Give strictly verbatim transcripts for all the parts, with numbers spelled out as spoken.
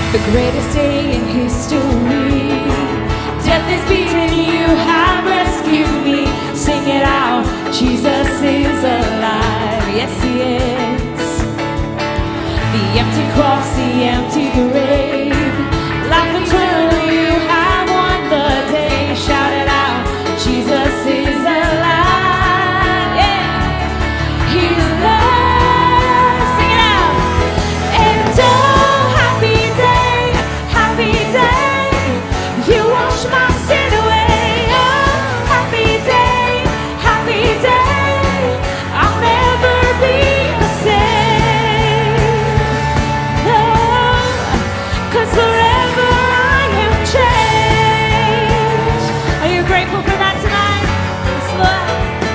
the greatest day in history. Death is beaten, you have rescued me. Sing it out, Jesus is alive. Yes, he is. The empty cross, the empty grave, life eternal, you have won the day. Shout it out, Jesus is alive. Yeah, he's alive. Sing it out. And oh, happy day, happy day, you wash my sin away. Oh, happy day, happy day, I'll never be the same. No, 'cause forever I am changed. Are you grateful for that tonight? Yes, Lord.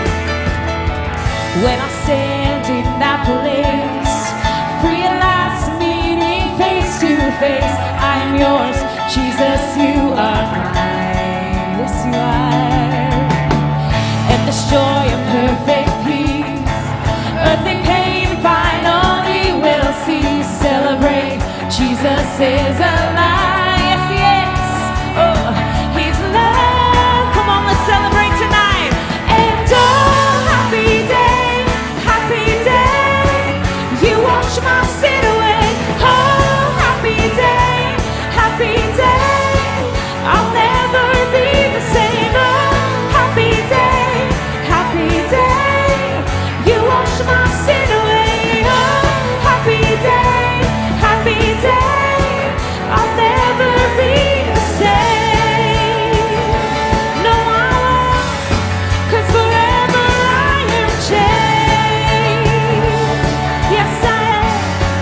When I stand in that place, free at last, meeting face to face, I am yours, Jesus, you are mine. Yes, you are. And this joy and perfect peace, earthly pain finally will cease. Celebrate, Jesus is alive. Yes, he is. Oh, he's alive. Come on, let's celebrate tonight. And oh, happy day, happy day, you wash my sin away. Oh, happy day, happy day, I'll never be the same. Oh, happy day, happy day, you wash my sin away. Oh, happy day, happy day, I'll never be the same. No, I won't, 'cause forever I am changed. Yes, I am.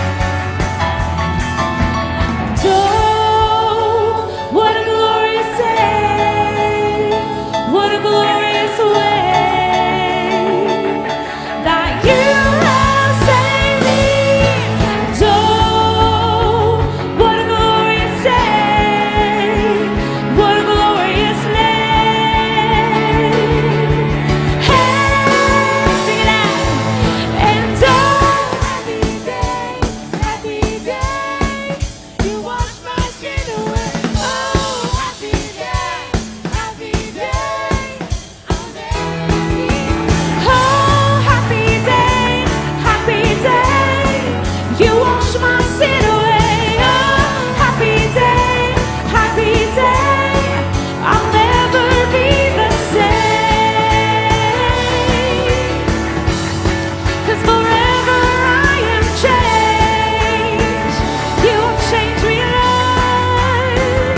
Oh, what a glorious day, what a glorious way that you have saved me. Oh, what a glorious day, what a glorious name. Hey, sing it out. And oh, happy day, happy day, you wash my sin away. Oh, happy day, happy day, I'll never be. Oh, happy day, happy day, you wash my sin away. Oh, happy day, happy day, I'll never be the same. 'Cause forever I am changed. You have changed me, Lord.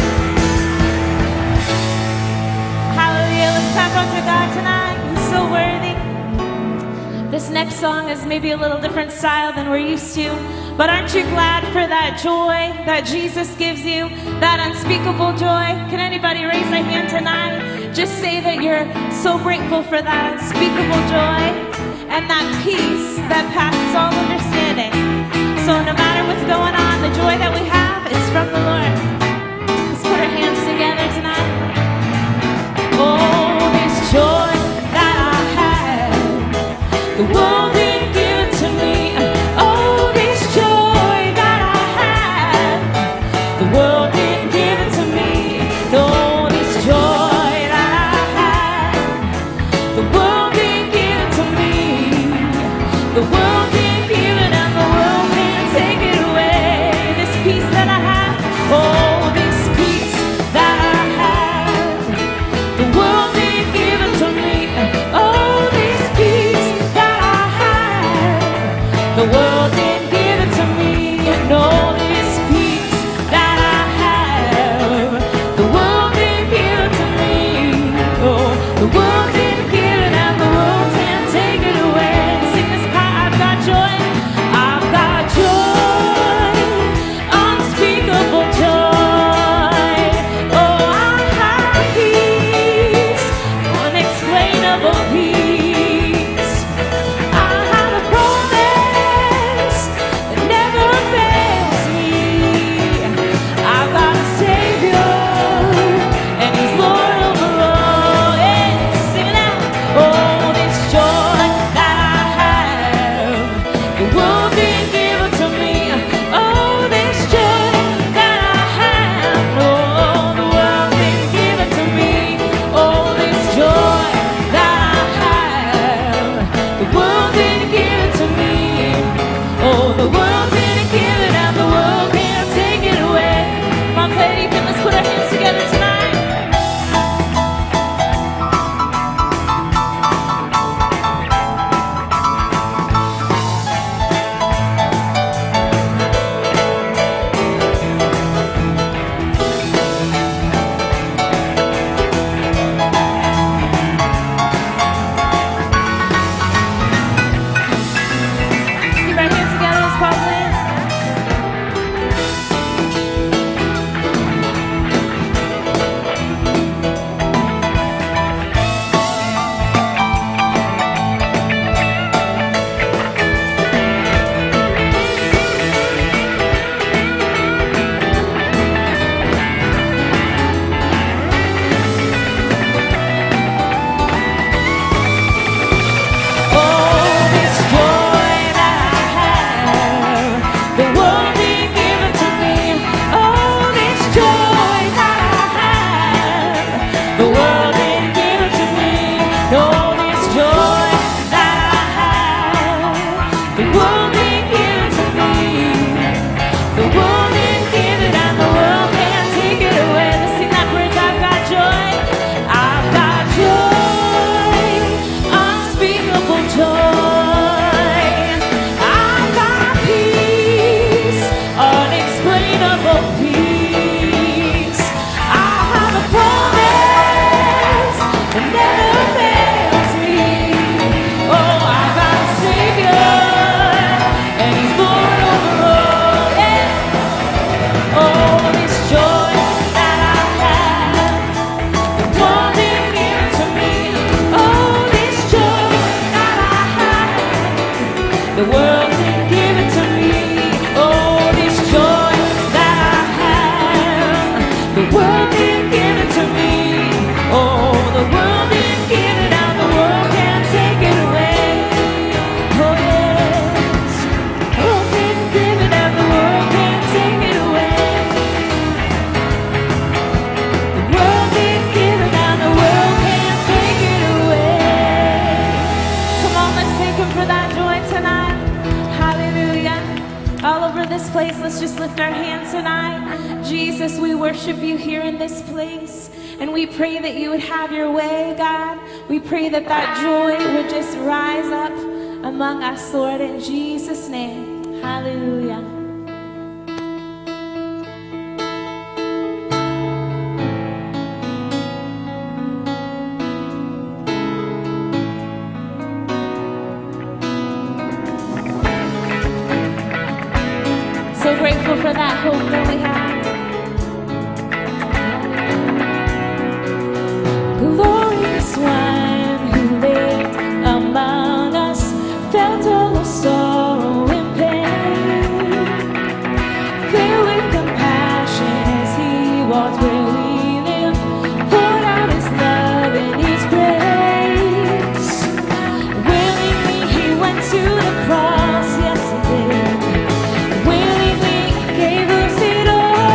Hallelujah. Let's clap unto God tonight. He's so worthy. This next song is maybe a little different style than we're used to, but aren't you glad for that joy that Jesus gives you, that unspeakable joy? Can anybody raise their hand tonight? Just say that you're so grateful for that unspeakable joy and that peace that passes all understanding. So no matter what's going on, the joy that we have is from the Lord. Let's put our hands together tonight. Oh, this joy that I have, the world didn't give it to me. Oh, this joy that I have, the world didn't give it to me. No, this joy that I have, the world didn't give it to me. The world didn't give it, and the world can't take it away. This peace that I have, oh, this peace that I have, the world didn't give it to me. Oh, this peace that I have, the world didn't give it to me. No, this peace that I have, the world didn't give it to me. Oh, the world didn't give it, and the world can't take it away. Sing this part. I've got joy, I've got joy, unspeakable joy. Oh, I have peace, unexplainable peace. I have a promise over this place. Let's just lift our hands tonight. Jesus, we worship you here in this place. And we pray that you would have your way, God. We pray that that joy would just rise up among us, Lord, in Jesus' name. Hallelujah. So grateful for that hope that we have. Glorious one who lived among us, felt all the sorrow and pain, filled with compassion as he walked where we live, poured out his love and his grace. Willingly he went to the cross, yes he did. Willingly gave us it all.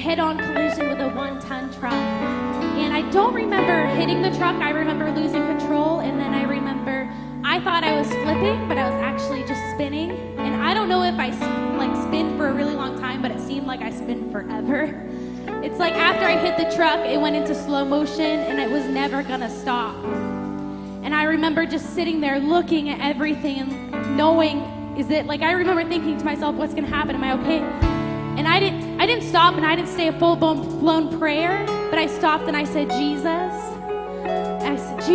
head-on collision with a one-ton truck. And I don't remember hitting the truck. I remember losing control, and then I remember I thought I was flipping, but I was actually just spinning. And I don't know if I like spin for a really long time, but it seemed like I spin forever. It's like after I hit the truck, it went into slow motion, and it was never gonna stop. And I remember just sitting there looking at everything and knowing, is it, like I remember thinking to myself, what's gonna happen? Am I okay? And I didn't, I didn't stop, and I didn't say a full-blown blown prayer, but I stopped and I said, Jesus. And I said,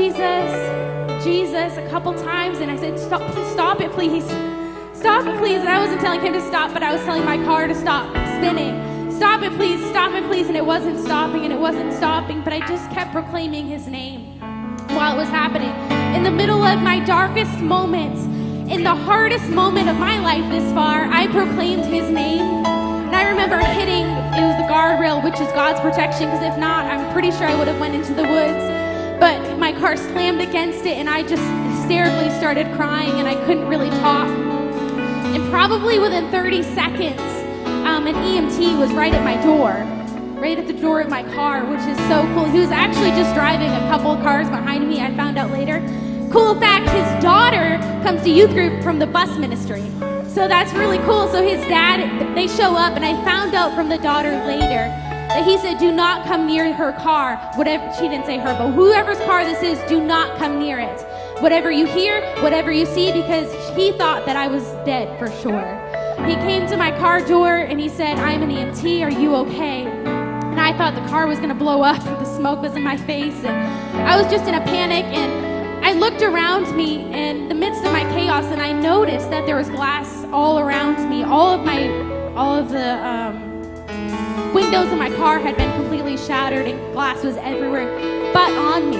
Jesus, Jesus, a couple times, and I said, stop, stop it, please. Stop it, please. And I wasn't telling him to stop, but I was telling my car to stop spinning. Stop it, please, stop it, please. And it wasn't stopping, and it wasn't stopping, but I just kept proclaiming his name while it was happening. In the middle of my darkest moments, in the hardest moment of my life this far, I proclaimed his name. And I remember hitting, it was the guardrail, which is God's protection, because if not, I'm pretty sure I would have went into the woods. But my car slammed against it, and I just hysterically started crying, and I couldn't really talk. And probably within thirty seconds, um, an E M T was right at my door, right at the door of my car, which is so cool. He was actually just driving a couple of cars behind me, I found out later. Cool fact, his daughter comes to youth group from the bus ministry. So that's really cool. So his dad, they show up, and I found out from the daughter later that he said, do not come near her car. Whatever, she didn't say her, but whoever's car this is, do not come near it. Whatever you hear, whatever you see, because he thought that I was dead for sure. He came to my car door and he said, I'm an E M T, are you okay? And I thought the car was gonna blow up, the smoke was in my face, and I was just in a panic, and I looked around me in the midst of my chaos, and I noticed that there was glass all around me. All of my, all of the um, windows in my car had been completely shattered, and glass was everywhere, but on me.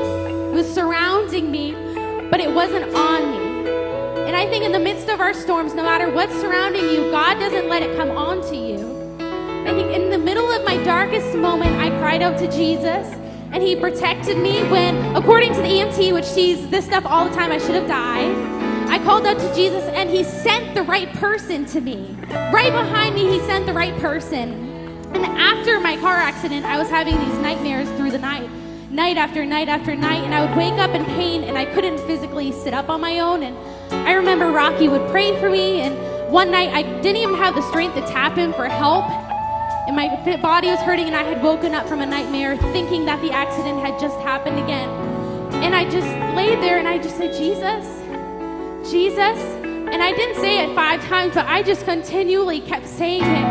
It was surrounding me, but it wasn't on me. And I think in the midst of our storms, no matter what's surrounding you, God doesn't let it come onto you. I think in the middle of my darkest moment, I cried out to Jesus, and he protected me when, according to the E M T, which sees this stuff all the time, I should have died. I called out to Jesus, and he sent the right person to me. Right behind me, he sent the right person. And after my car accident, I was having these nightmares through the night. Night after night after night, and I would wake up in pain, and I couldn't physically sit up on my own. And I remember Rocky would pray for me, and one night I didn't even have the strength to tap him for help, and my body was hurting, and I had woken up from a nightmare thinking that the accident had just happened again. And I just laid there, and I just said, Jesus, Jesus, and I didn't say it five times, but I just continually kept saying it.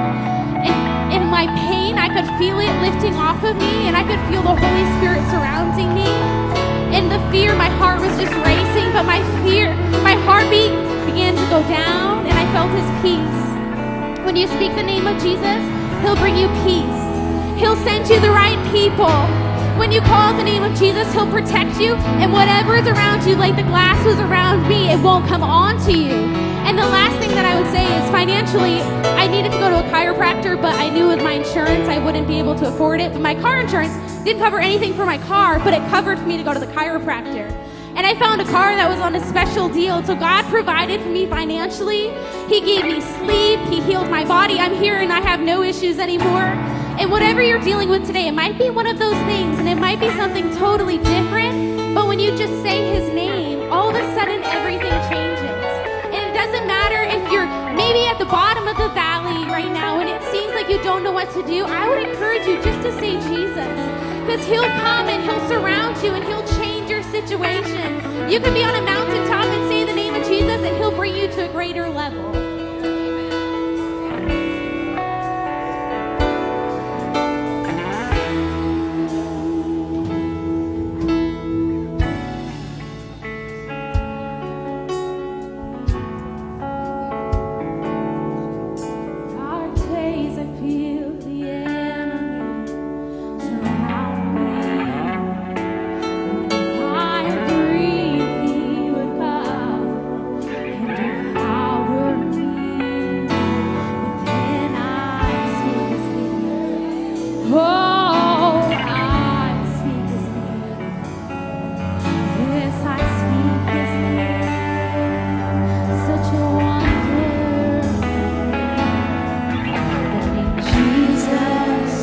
And in my pain, I could feel it lifting off of me, and I could feel the Holy Spirit surrounding me. In the fear, my heart was just racing, but my fear, my heartbeat began to go down, and I felt his peace. When you speak the name of Jesus, he'll bring you peace. He'll send you the right people. When you call the name of Jesus, he'll protect you, and whatever is around you, like the glass was around me, it won't come onto you. And the last thing that I would say is financially, I needed to go to a chiropractor, but I knew with my insurance I wouldn't be able to afford it. But my car insurance didn't cover anything for my car, but it covered for me to go to the chiropractor. And I found a car that was on a special deal. So God provided for me financially. He gave me sleep. He healed my body. I'm here and I have no issues anymore. And whatever you're dealing with today, it might be one of those things, and it might be something totally different. But when you just say his name, all of a sudden everything changes. It doesn't matter if you're maybe at the bottom of the valley right now and it seems like you don't know what to do. I would encourage you just to say Jesus, because he'll come and he'll surround you and he'll change your situation. You can be on a mountaintop and say the name of Jesus, and he'll bring you to a greater level. Jesus.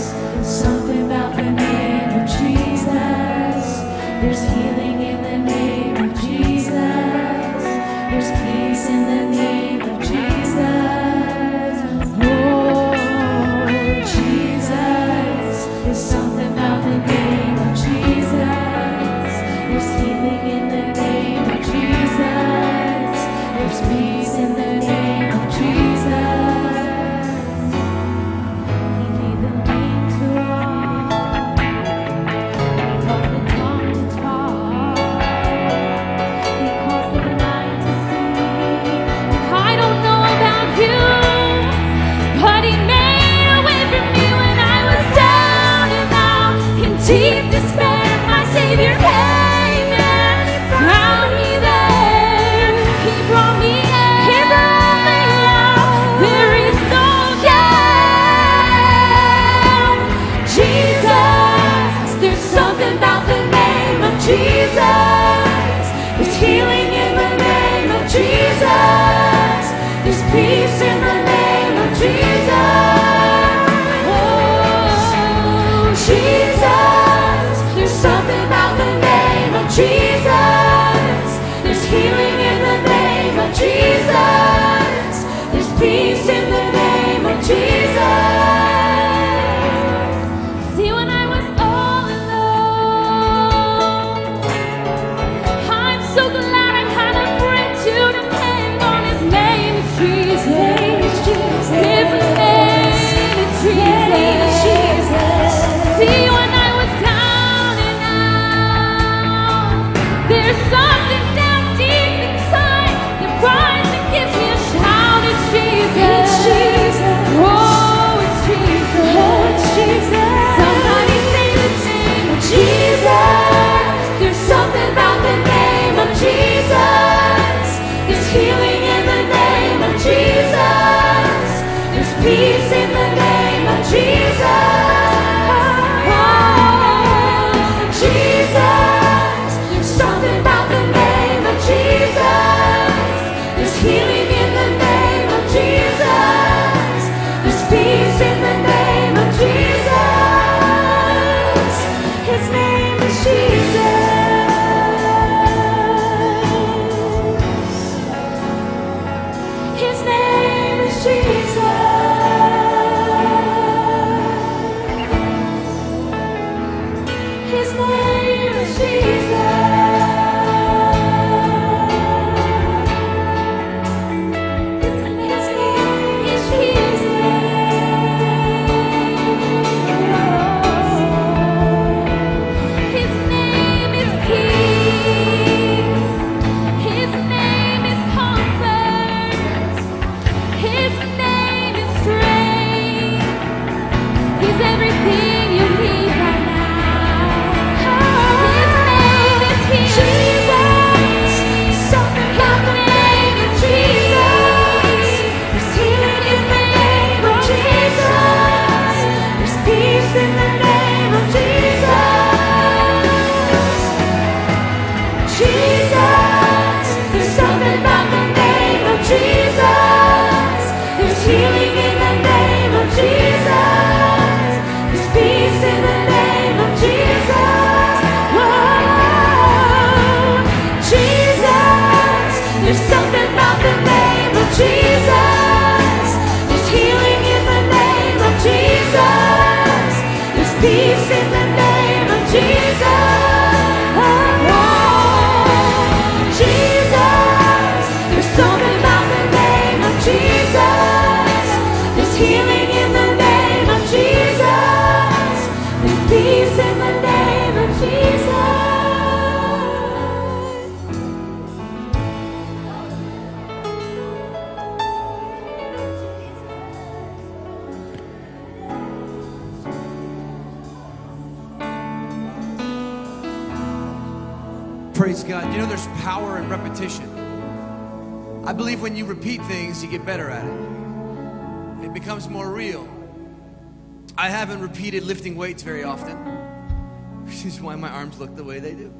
Praise God. You know, there's power in repetition. I believe when you repeat things, you get better at it. It becomes more real. I haven't repeated lifting weights very often, which is why my arms look the way they do.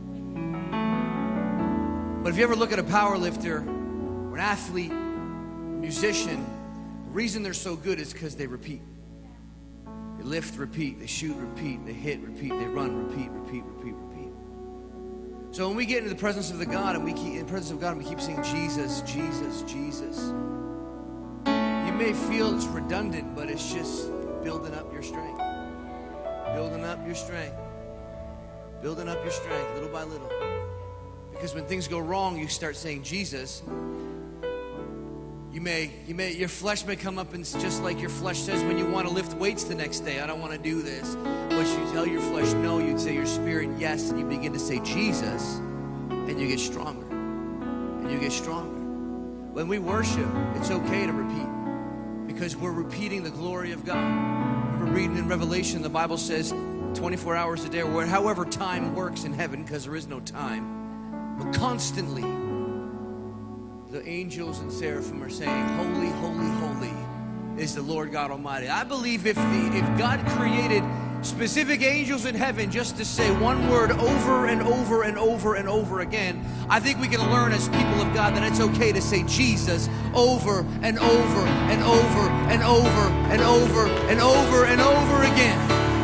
But if you ever look at a power lifter or an athlete, musician, the reason they're so good is because they repeat. They lift, repeat, they shoot, repeat, they hit, repeat, they run, repeat, repeat, repeat, repeat. So when we get into the presence of the God and we keep in the presence of God and we keep saying Jesus, Jesus, Jesus, you may feel it's redundant, but it's just building up your strength. Building up your strength. Building up your strength little by little. Because when things go wrong, you start saying Jesus. You may, you may, your flesh may come up and it's just like your flesh says when you want to lift weights the next day. I don't want to do this. But you tell your flesh no, you'd say your spirit yes, and you begin to say Jesus, and you get stronger. And you get stronger. When we worship, it's okay to repeat because we're repeating the glory of God. We're reading in Revelation, the Bible says twenty-four hours a day, or however time works in heaven, because there is no time. But constantly, the angels and seraphim are saying, holy, holy, holy is the Lord God Almighty. I believe if the if God created specific angels in heaven just to say one word over and over and over and over again, I think we can learn as people of God that it's okay to say Jesus over and over and over and over and over and over and over again.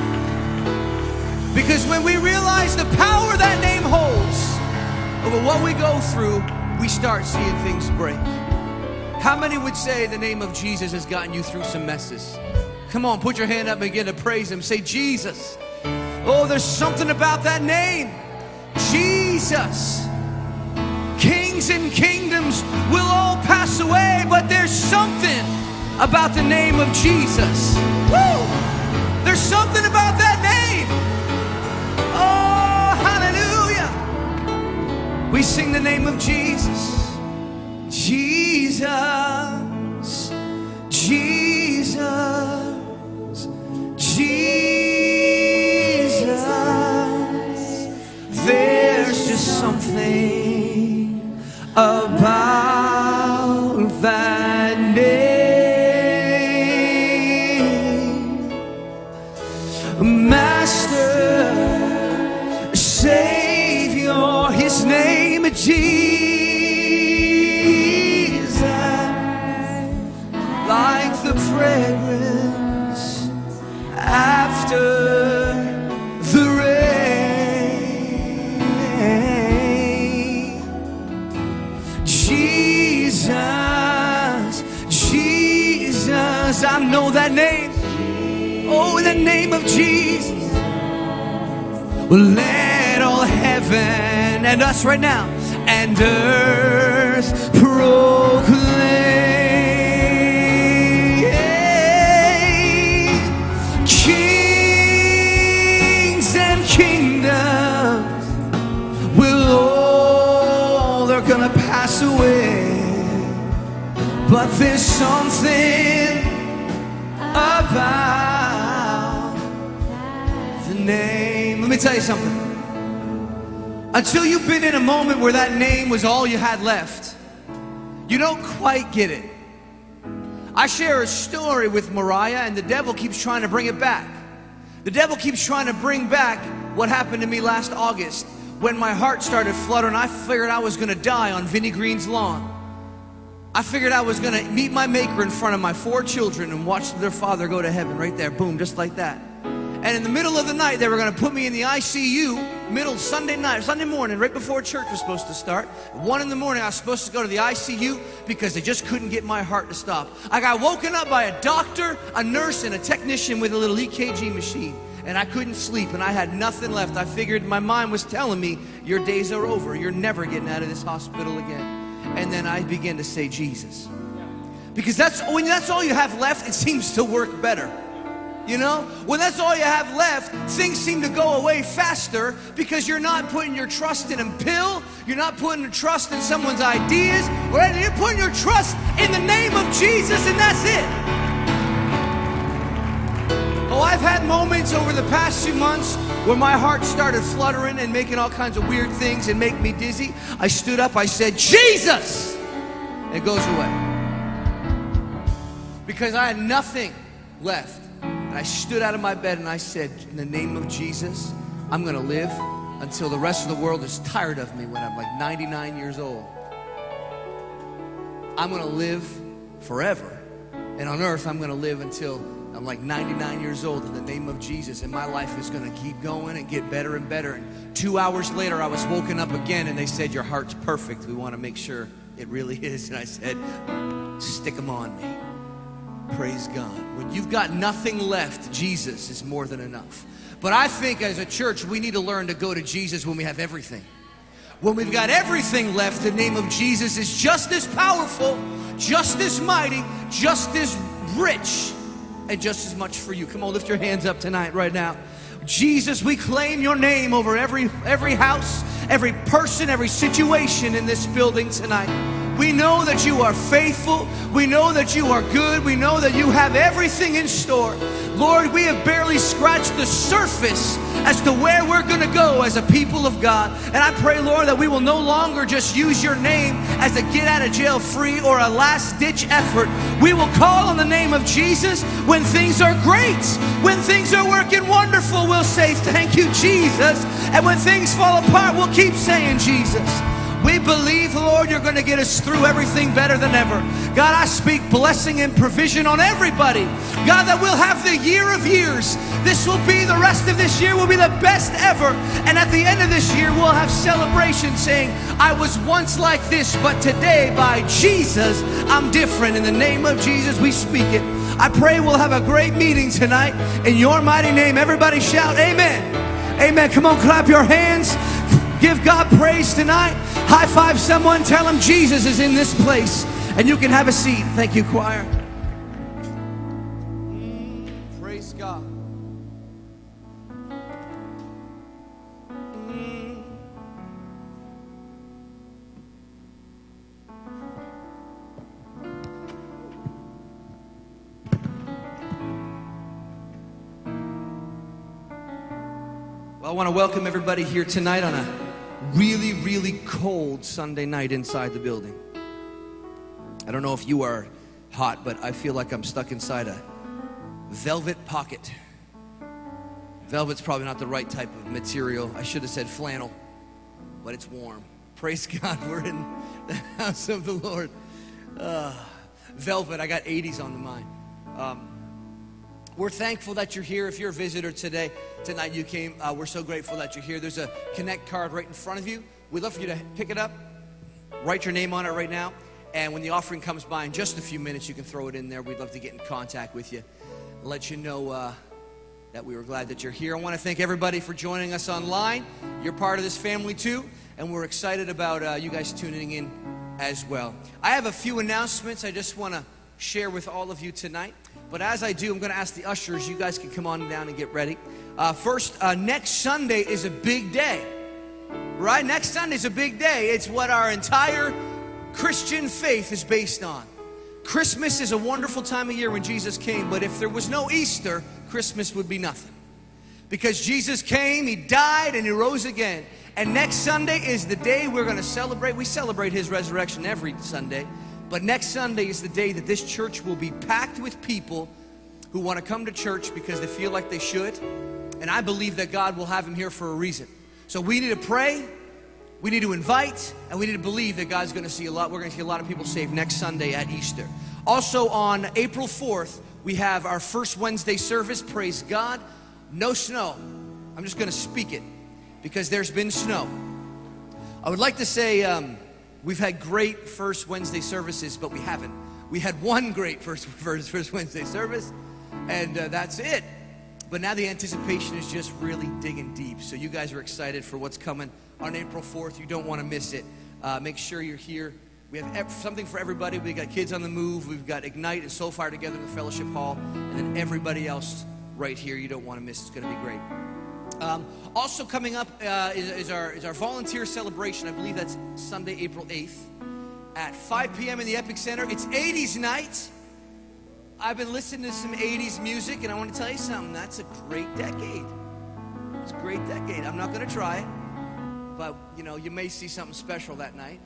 Because when we realize the power that name holds over what we go through, we start seeing things break. How many would say the name of Jesus has gotten you through some messes? Come on, put your hand up and begin to praise Him. Say, Jesus. Oh, there's something about that name. Jesus. Kings and kingdoms will all pass away, but there's something about the name of Jesus. Woo! There's something about that name. Oh, hallelujah. We sing the name of Jesus. Jesus. Jesus. Jesus, there's just something about that name. Master, Savior, His name is Jesus, like the fragrance after the rain. Jesus, Jesus, I know that name. Oh, in the name of Jesus. Well, let all heaven and us right now and earth proclaim. Gonna pass away, but there's something about the name. Let me tell you something. Until you've been in a moment where that name was all you had left, you don't quite get it. I share a story with Mariah, and the devil keeps trying to bring it back. The devil keeps trying to bring back what happened to me last August, when my heart started fluttering. I figured I was going to die on Vinnie Green's lawn. I figured I was going to meet my maker in front of my four children and watch their father go to heaven right there, boom, just like that. And in the middle of the night, they were going to put me in the I C U, middle Sunday night, Sunday morning, right before church was supposed to start. One in the morning, I was supposed to go to the I C U because they just couldn't get my heart to stop. I got woken up by a doctor, a nurse, and a technician with a little E K G machine. And I couldn't sleep, and I had nothing left. I figured my mind was telling me, your days are over. You're never getting out of this hospital again. And then I began to say Jesus. Because that's when that's all you have left, it seems to work better. You know? When that's all you have left, things seem to go away faster because you're not putting your trust in a pill. You're not putting your trust in someone's ideas. Or you're putting your trust in the name of Jesus, and that's it. Oh, I've had moments over the past few months where my heart started fluttering and making all kinds of weird things and make me dizzy. I stood up, I said, Jesus! It goes away. Because I had nothing left. And I stood out of my bed and I said, in the name of Jesus, I'm going to live until the rest of the world is tired of me when I'm like ninety-nine years old. I'm going to live forever. And on earth, I'm going to live until I'm like ninety-nine years old in the name of Jesus. And my life is going to keep going and get better and better. And two hours later, I was woken up again and they said, your heart's perfect. We want to make sure it really is. And I said, stick them on me. Praise God. When you've got nothing left, Jesus is more than enough. But I think as a church, we need to learn to go to Jesus when we have everything. When we've got everything left, the name of Jesus is just as powerful, just as mighty, just as rich, and just as much for you. Come on, lift your hands up tonight, right now. Jesus, we claim your name over every, every house, every person, every situation in this building tonight. We know that you are faithful. We know that you are good. We know that you have everything in store. Lord, we have barely scratched the surface as to where we're going to go as a people of God. And I pray, Lord, that we will no longer just use your name as a get out of jail free or a last ditch effort. We will call on the name of Jesus when things are great. When things are working wonderful, we'll say thank you, Jesus. And when things fall apart, we'll keep saying Jesus. We believe, Lord, you're going to get us through everything better than ever. God, I speak blessing and provision on everybody. God, that we'll have the year of years. This will be, the rest of this year will be the best ever. And at the end of this year, we'll have celebration saying, I was once like this, but today, by Jesus, I'm different. In the name of Jesus, we speak it. I pray we'll have a great meeting tonight. In your mighty name, everybody shout, amen. Amen. Come on, clap your hands. Give God praise tonight. High five someone. Tell them Jesus is in this place. And you can have a seat. Thank you, choir. Mm, praise God. Mm. Well, I want to welcome everybody here tonight on a really, really cold Sunday night inside the building. I don't know if you are hot, but I feel like I'm stuck inside a velvet pocket. Velvet's probably not the right type of material. I should have said flannel, but it's warm. Praise God, we're in the house of the Lord. Uh, velvet, I got eighties on the mind. Um, We're thankful that you're here. If you're a visitor today, tonight you came, uh, we're so grateful that you're here. There's a Connect card right in front of you. We'd love for you to pick it up, write your name on it right now, and when the offering comes by in just a few minutes, you can throw it in there. We'd love to get in contact with you, let you know uh, that we were glad that you're here. I want to thank everybody for joining us online. You're part of this family too, and we're excited about uh, you guys tuning in as well. I have a few announcements I just want to share with all of you tonight. But as I do, I'm going to ask the ushers, you guys can come on down and get ready. Uh, first, uh, next Sunday is a big day, right? Next Sunday is a big day. It's what our entire Christian faith is based on. Christmas is a wonderful time of year when Jesus came, but if there was no Easter, Christmas would be nothing. Because Jesus came, He died, and He rose again. And next Sunday is the day we're going to celebrate. We celebrate His resurrection every Sunday. But next Sunday is the day that this church will be packed with people who want to come to church because they feel like they should. And I believe that God will have them here for a reason. So we need to pray, we need to invite, and we need to believe that God's going to see a lot. We're going to see a lot of people saved next Sunday at Easter. Also on April fourth, we have our first Wednesday service. Praise God. No snow. I'm just going to speak it because there's been snow. I would like to say... Um, We've had great first Wednesday services, but we haven't. We had one great first, first, first Wednesday service, and uh, that's it. But now the anticipation is just really digging deep. So you guys are excited for what's coming on April fourth. You don't want to miss it. Uh, make sure you're here. We have something for everybody. We've got Kids on the Move. We've got Ignite and Soul Fire together in the fellowship hall. And then everybody else right here you don't want to miss. It's going to be great. Um, also coming up uh, is, is, our, is our volunteer celebration. I believe that's Sunday, April eighth at five p.m. in the Epic Center. It's eighties night. I've been listening to some eighties music, and I want to tell you something. That's a great decade. It's a great decade. I'm not going to try it, but, you know, you may see something special that night.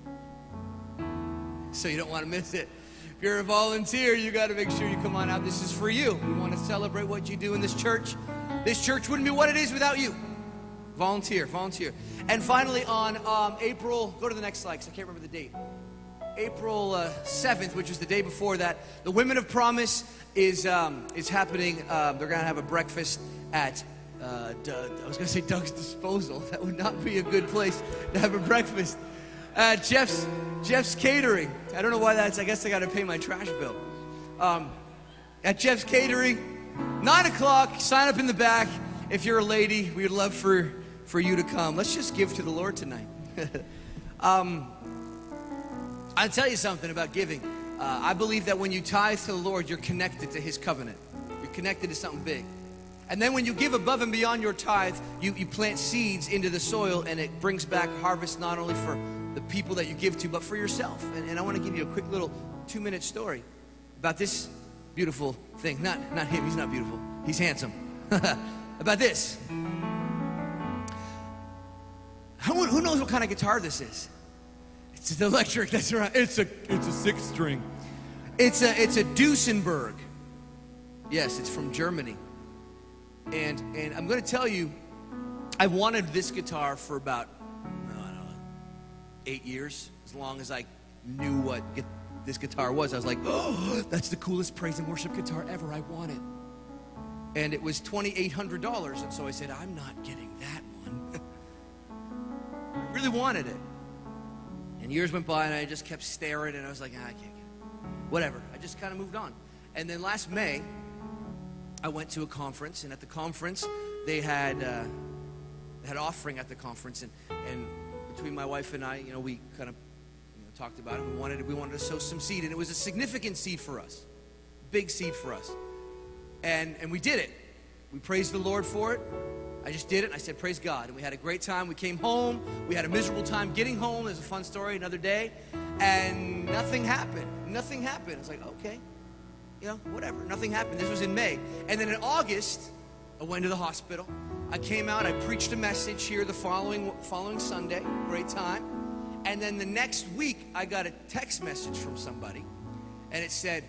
So you don't want to miss it. If you're a volunteer, you got to make sure you come on out. This is for you. We want to celebrate what you do in this church. This church wouldn't be what it is without you. Volunteer, volunteer. And finally, on um, April, go to the next slide, because I can't remember the date. April uh, seventh, which was the day before that, the Women of Promise is um, is happening. Um, they're going to have a breakfast at, uh, Doug, I was going to say Doug's Disposal. That would not be a good place to have a breakfast. Uh, Jeff's Jeff's Catering. I don't know why that's, I guess I got to pay my trash bill. Um, at Jeff's Catering, nine o'clock, sign up in the back. If you're a lady, we would love for, for you to come. Let's just give to the Lord tonight. um, I'll tell you something about giving. Uh, I believe that when you tithe to the Lord, you're connected to His covenant. You're connected to something big. And then when you give above and beyond your tithe, you, you plant seeds into the soil, and it brings back harvest not only for the people that you give to, but for yourself. And, and I want to give you a quick little two-minute story about this beautiful thing. Not, not him, he's not beautiful. He's handsome. About this. Who, who knows what kind of guitar this is? It's an electric, that's right. It's a it's a six string. It's a it's a Duesenberg. Yes, it's from Germany. And and I'm going to tell you, I wanted this guitar for about I don't know, eight years. As long as I knew what gu- this guitar was, I was like, oh, that's the coolest praise and worship guitar ever. I want it. And it was twenty-eight hundred dollars, and so I said, I'm not getting that one. I really wanted it. And years went by, and I just kept staring, and I was like, ah, I can't get it. Whatever. I just kind of moved on. And then last May, I went to a conference, and at the conference, they had uh, they had offering at the conference, and, and between my wife and I, you know, we kind of you know, talked about it. We wanted we wanted to sow some seed, and it was a significant seed for us, big seed for us, and and we did it. We praised the Lord for it. I just did it, and I said, praise God. And we had a great time. We came home. We had a miserable time getting home. There's a fun story another day. And nothing happened. Nothing happened. I was like, okay, you know, whatever. Nothing happened. This was in May. And then in August, I went to the hospital. I came out. I preached a message here the following following Sunday. Great time. And then the next week, I got a text message from somebody. And it said,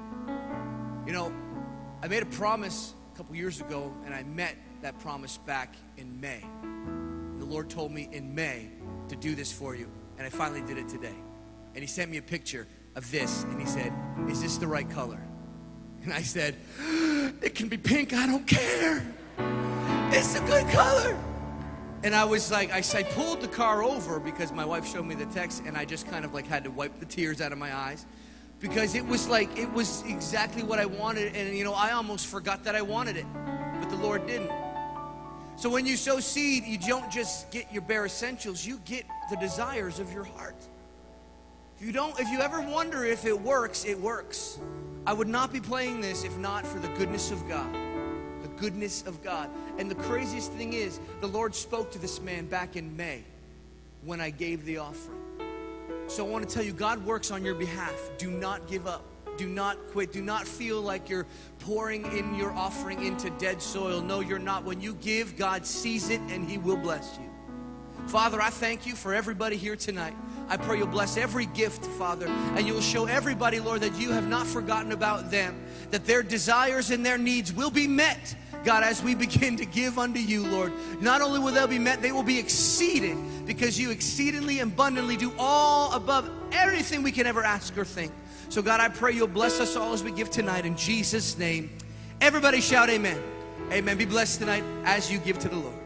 you know, I made a promise a couple years ago, and I met that promise back in May. The Lord told me in May to do this for you, and I finally did it today. And He sent me a picture of this, and He said, is this the right color? And I said, it can be pink, I don't care. It's a good color. And I was like, I, I pulled the car over because my wife showed me the text, and I just kind of like had to wipe the tears out of my eyes. Because it was like, it was exactly what I wanted, and you know, I almost forgot that I wanted it, but the Lord didn't. So when you sow seed, you don't just get your bare essentials, you get the desires of your heart. If you don't, if you ever wonder if it works, it works. I would not be playing this if not for the goodness of God. The goodness of God. And the craziest thing is, the Lord spoke to this man back in May when I gave the offering. So I want to tell you, God works on your behalf. Do not give up. Do not quit. Do not feel like you're pouring in your offering into dead soil. No, you're not. When you give, God sees it and He will bless you. Father, I thank you for everybody here tonight. I pray you'll bless every gift, Father, and you'll show everybody, Lord, that you have not forgotten about them, that their desires and their needs will be met, God, as we begin to give unto you, Lord. Not only will they be met, they will be exceeded, because you exceedingly abundantly do all above everything we can ever ask or think. So, God, I pray you'll bless us all as we give tonight in Jesus' name. Everybody shout amen. Amen. Be blessed tonight as you give to the Lord.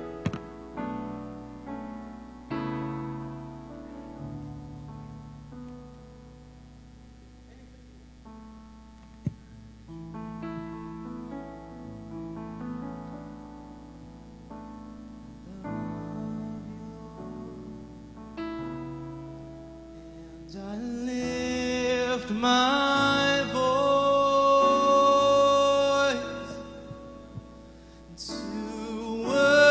I lift my voice to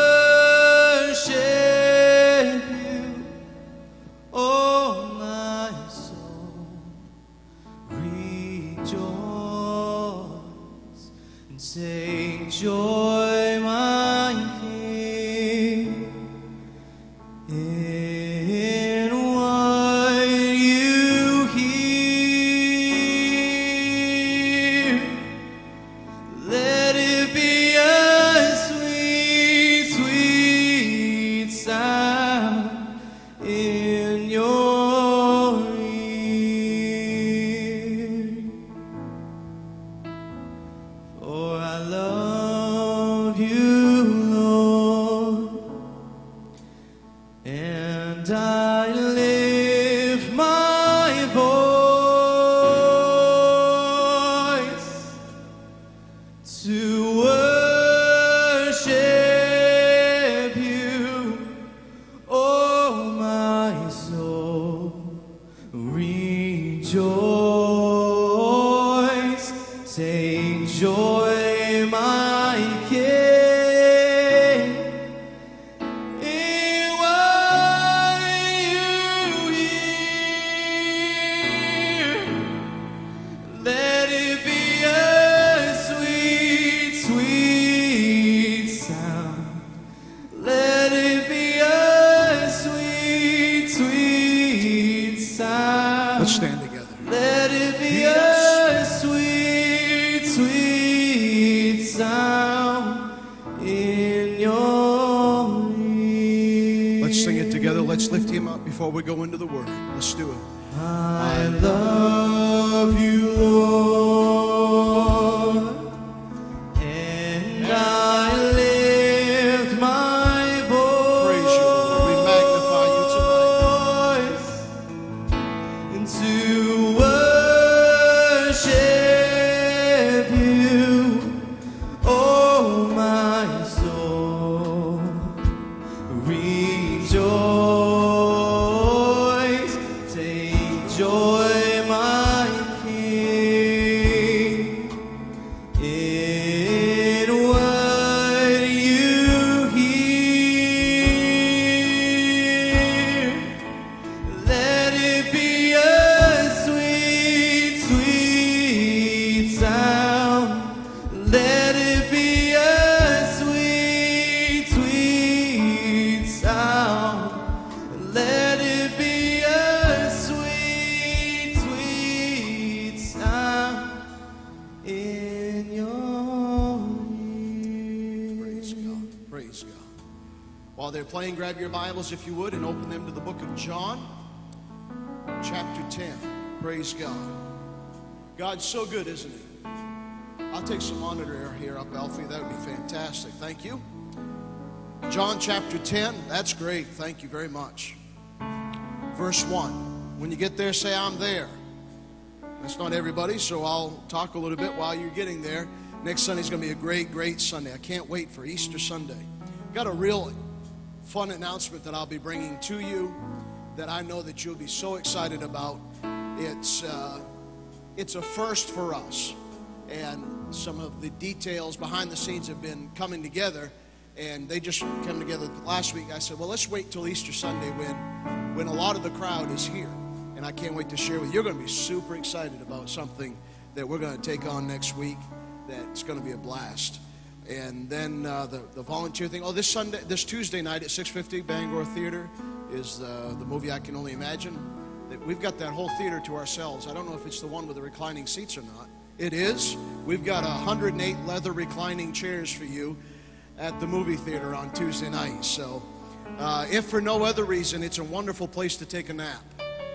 worship you, oh my soul, rejoice. joy, my King, in what you hear. Let it be a sweet, sweet sound in your ear. For I love you, Lord, and I lift my voice to worship you. Oh, my soul, rejoice. Take joy, my King, in what you hear. Let it be a sweet, sweet sound. Let it be a sweet, sweet sound. Let's stand together. Let it be a sweet, sweet sound in your ear. Let's sing it together. Let's lift him up before we go into the word. Let's do it. I love you, Lord, and I lift my voice. Praise you, Lord. We magnify you tonight. And to worship you, oh my soul, rejoice. Take joy, my King, in what you hear. Let it be a sweet, sweet sound. Let it be a sweet, sweet sound. Let it be a sweet, sweet sound in your Praise ear. God. Praise God. While they're playing, grab your Bibles if you would and open them to the book of John, chapter ten. Praise God. God's so good, isn't he? I'll take some monitor here up, Alfie. That would be fantastic. Thank you. John chapter ten. That's great. Thank you very much. Verse one. When you get there, say, I'm there. That's not everybody, so I'll talk a little bit while you're getting there. Next Sunday's going to be a great, great Sunday. I can't wait for Easter Sunday. Got a real fun announcement that I'll be bringing to you that I know that you'll be so excited about. It's uh, it's a first for us, and some of the details behind the scenes have been coming together, and they just come together last week. I said, well, let's wait till Easter Sunday when when a lot of the crowd is here, and I can't wait to share with you. You're going to be super excited about something that we're going to take on next week. That's going to be a blast. And then uh, the the volunteer thing. Oh, this Sunday, this Tuesday night at six fifty, Bangor Theater is the the movie I Can Only Imagine. That we've got that whole theater to ourselves. I don't know if it's the one with the reclining seats or not. It is. We've got one hundred eight leather reclining chairs for you at the movie theater on Tuesday night. So, uh, if for no other reason, it's a wonderful place to take a nap.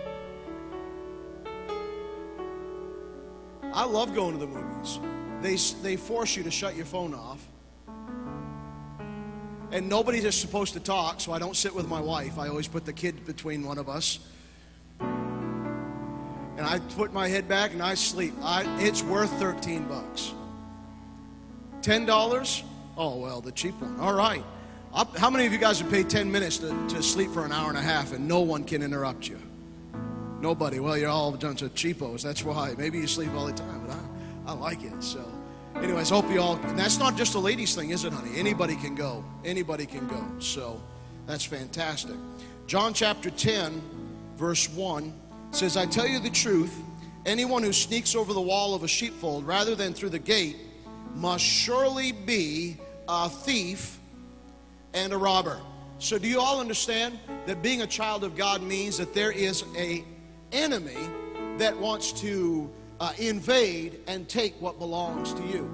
I love going to the movies. They they force you to shut your phone off. And nobody's just supposed to talk, so I don't sit with my wife. I always put the kid between one of us. And I put my head back and I sleep. I, it's worth thirteen bucks. ten dollars? Oh, well, the cheap one. All right. I'll, how many of you guys have paid ten minutes to, to sleep for an hour and a half and no one can interrupt you? Nobody. Well, you're all a bunch of cheapos. That's why. Maybe you sleep all the time, but I, I like it. So, anyways, hope you all. And that's not just a ladies' thing, is it, honey? Anybody can go. Anybody can go. So, that's fantastic. John chapter ten, verse one says, I tell you the truth, anyone who sneaks over the wall of a sheepfold rather than through the gate must surely be a thief and a robber. So do you all understand that being a child of God means that there is an enemy that wants to uh, invade and take what belongs to you?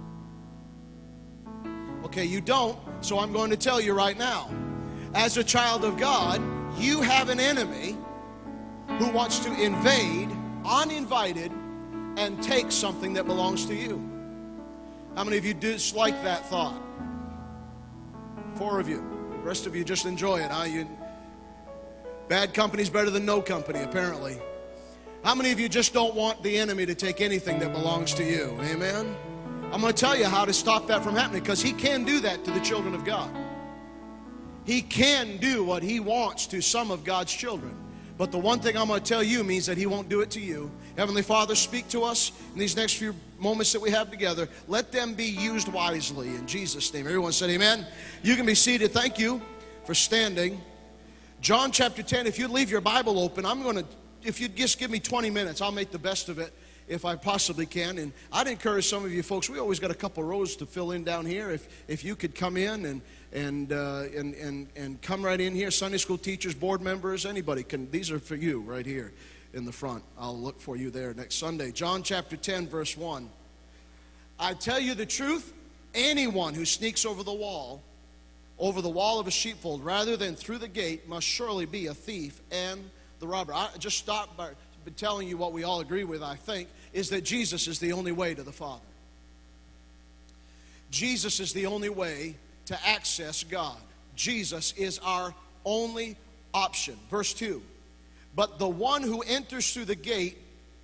Okay, you don't, so I'm going to tell you right now. As a child of God, you have an enemy who wants to invade uninvited and take something that belongs to you. How many of you dislike that thought? Four of you. The rest of you just enjoy it, huh? You, bad company's better than no company, apparently. How many of you just don't want the enemy to take anything that belongs to you? Amen? I'm going to tell you how to stop that from happening, because he can do that to the children of God. He can do what he wants to some of God's children. But the one thing I'm going to tell you means that he won't do it to you. Heavenly Father, speak to us in these next few moments that we have together. Let them be used wisely in Jesus' name. Everyone said amen. You can be seated. Thank you for standing. John chapter ten, if you'd leave your Bible open, I'm going to, if you'd just give me twenty minutes, I'll make the best of it if I possibly can. And I'd encourage some of you folks, we always got a couple rows to fill in down here. If if you could come in and and uh, and and and come right in here, Sunday school teachers, board members, anybody can. These are for you right here in the front. I'll look for you there next Sunday. John chapter ten, verse one. I tell you the truth, anyone who sneaks over the wall, over the wall of a sheepfold, rather than through the gate, must surely be a thief and the robber. I just stopped by telling you what we all agree with, I think, is that Jesus is the only way to the Father. Jesus is the only way to access God. Jesus is our only option. Verse two. But the one who enters through the gate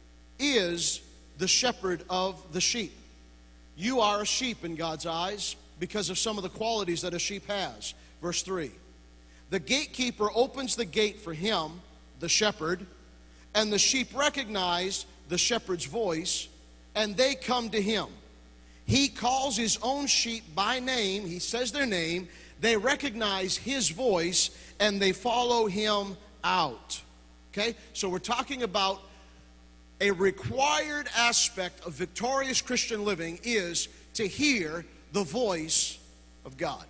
is the shepherd of the sheep. You are a sheep in God's eyes because of some of the qualities that a sheep has. Verse three. The gatekeeper opens the gate for him, the shepherd, and the sheep recognize the shepherd's voice, and they come to him. He calls his own sheep by name. He says their name. They recognize his voice, and they follow him out. Okay? So we're talking about a required aspect of victorious Christian living is to hear the voice of God.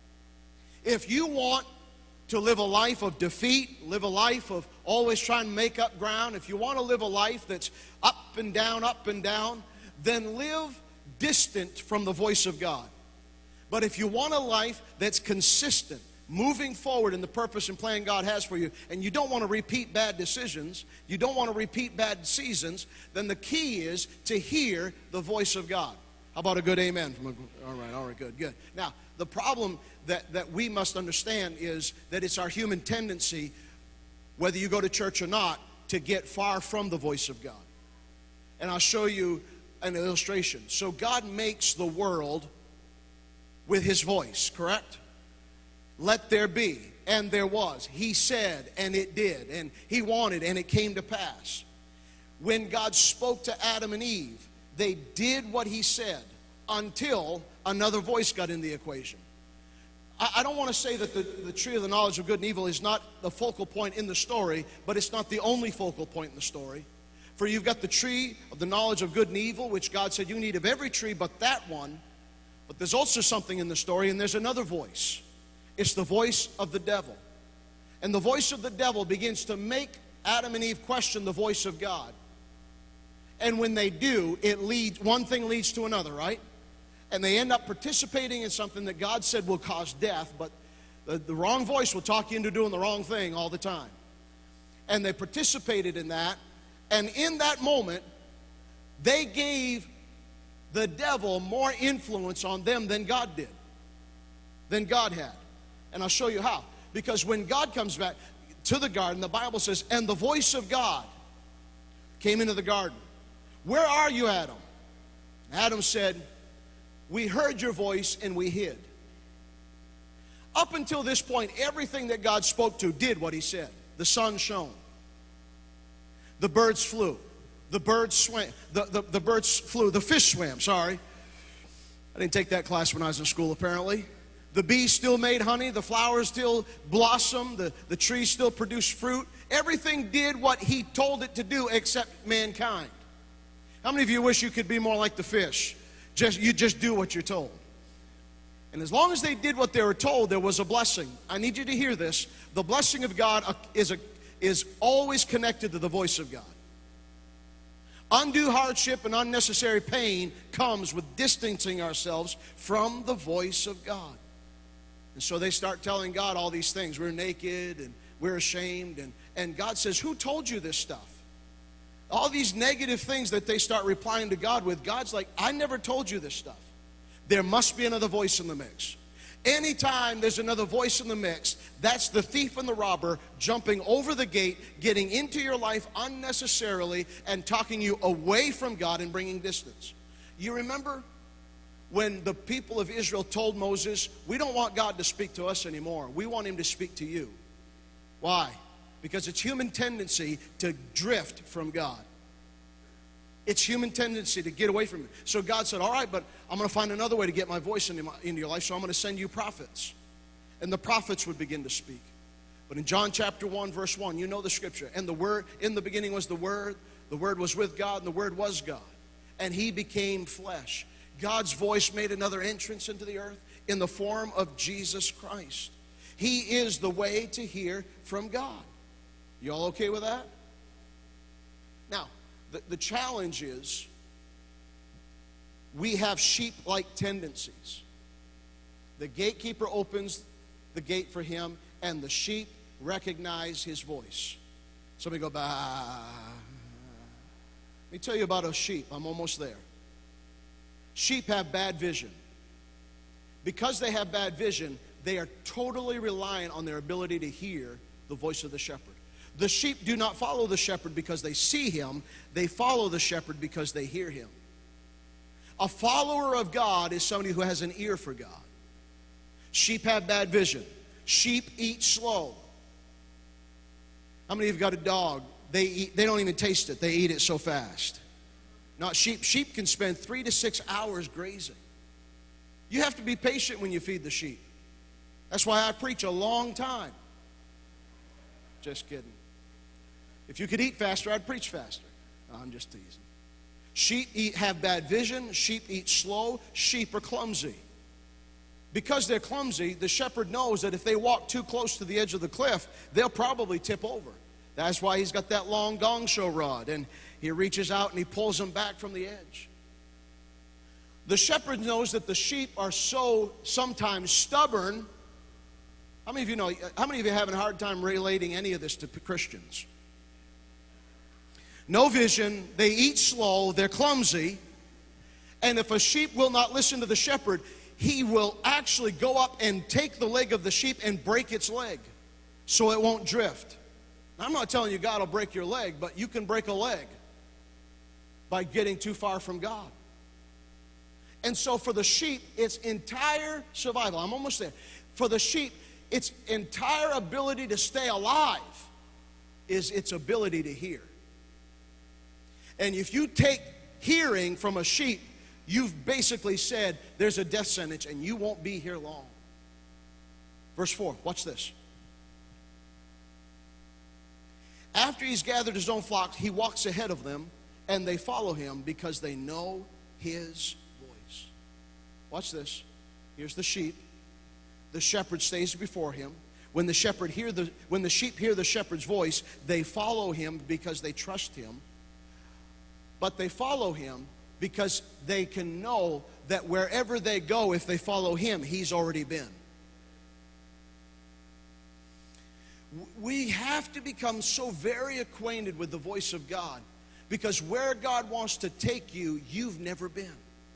If you want to live a life of defeat, live a life of always trying to make up ground, if you want to live a life that's up and down, up and down, then live distant from the voice of God. But if you want a life that's consistent, moving forward in the purpose and plan God has for you, and you don't want to repeat bad decisions, you don't want to repeat bad seasons, then the key is to hear the voice of God. How about a good amen? From a, all right, all right, good, good. Now, the problem that, that we must understand is that it's our human tendency, whether you go to church or not, to get far from the voice of God. And I'll show you an illustration. So God makes the world with his voice, correct? Let there be, and there was. He said, and it did. And he wanted, and it came to pass. When God spoke to Adam and Eve, they did what he said until another voice got in the equation. I, I don't want to say that the, the tree of the knowledge of good and evil is not the focal point in the story, but it's not the only focal point in the story. For you've got the tree of the knowledge of good and evil, which God said you need of every tree but that one. But there's also something in the story, and there's another voice. It's the voice of the devil. And the voice of the devil begins to make Adam and Eve question the voice of God. And when they do, it leads, one thing leads to another, right? And they end up participating in something that God said will cause death, but the, the wrong voice will talk you into doing the wrong thing all the time. And they participated in that, and in that moment, they gave the devil more influence on them than God did, than God had. And I'll show you how. Because when God comes back to the garden, the Bible says, and the voice of God came into the garden. Where are you, Adam? Adam said, we heard your voice and we hid. Up until this point, everything that God spoke to did what he said. The sun shone. The birds flew. The birds swam. The, the, the birds flew. The fish swam, sorry. I didn't take that class when I was in school, apparently. The bees still made honey. The flowers still blossomed. The, the trees still produced fruit. Everything did what he told it to do except mankind. How many of you wish you could be more like the fish? Just, you just do what you're told. And as long as they did what they were told, there was a blessing. I need you to hear this. The blessing of God is, a, is always connected to the voice of God. Undue hardship and unnecessary pain comes with distancing ourselves from the voice of God. And so they start telling God all these things. We're naked and we're ashamed. And, and God says, who told you this stuff? All these negative things that they start replying to God with, God's like, I never told you this stuff. There must be another voice in the mix. Anytime there's another voice in the mix, that's the thief and the robber jumping over the gate, getting into your life unnecessarily and talking you away from God and bringing distance. You remember when the people of Israel told Moses, we don't want God to speak to us anymore. We want him to speak to you. Why? Because it's human tendency to drift from God. It's human tendency to get away from it. So God said, all right, but I'm going to find another way to get my voice into, my, into your life, so I'm going to send you prophets. And the prophets would begin to speak. But in John chapter one, verse one, you know the scripture. And the Word, in the beginning was the Word. The Word was with God, and the Word was God. And he became flesh. God's voice made another entrance into the earth in the form of Jesus Christ. He is the way to hear from God. You all okay with that? Now, the, the challenge is we have sheep-like tendencies. The gatekeeper opens the gate for him, and the sheep recognize his voice. Somebody go, bah. Let me tell you about a sheep. I'm almost there. Sheep have bad vision. Because they have bad vision, they are totally reliant on their ability to hear the voice of the shepherd. The sheep do not follow the shepherd because they see him. They follow the shepherd because they hear him. A follower of God is somebody who has an ear for God. Sheep have bad vision. Sheep eat slow. How many of you got a dog? They eat, they don't even taste it. They eat it so fast. Not sheep. Sheep can spend three to six hours grazing. You have to be patient when you feed the sheep. That's why I preach a long time. Just kidding. If you could eat faster, I'd preach faster. No, I'm just teasing. Sheep eat, have bad vision. Sheep eat slow. Sheep are clumsy. Because they're clumsy, the shepherd knows that if they walk too close to the edge of the cliff, they'll probably tip over. That's why he's got that long gong show rod, and he reaches out and he pulls them back from the edge. The shepherd knows that the sheep are so sometimes stubborn. How many of you know, how many of you are having a hard time relating any of this to Christians? No vision, they eat slow, they're clumsy, and if a sheep will not listen to the shepherd, he will actually go up and take the leg of the sheep and break its leg so it won't drift. Now, I'm not telling you God will break your leg, but you can break a leg by getting too far from God. And so for the sheep, its entire survival, I'm almost there. For the sheep, its entire ability to stay alive is its ability to hear. And if you take hearing from a sheep, you've basically said there's a death sentence and you won't be here long. Verse four, watch this. After he's gathered his own flock, he walks ahead of them, and they follow him because they know his voice. Watch this. Here's the sheep. The shepherd stays before him. When the shepherd hear the when the sheep hear the shepherd's voice, they follow him because they trust him. But they follow him because they can know that wherever they go, if they follow him, he's already been. We have to become so very acquainted with the voice of God, because where God wants to take you, you've never been.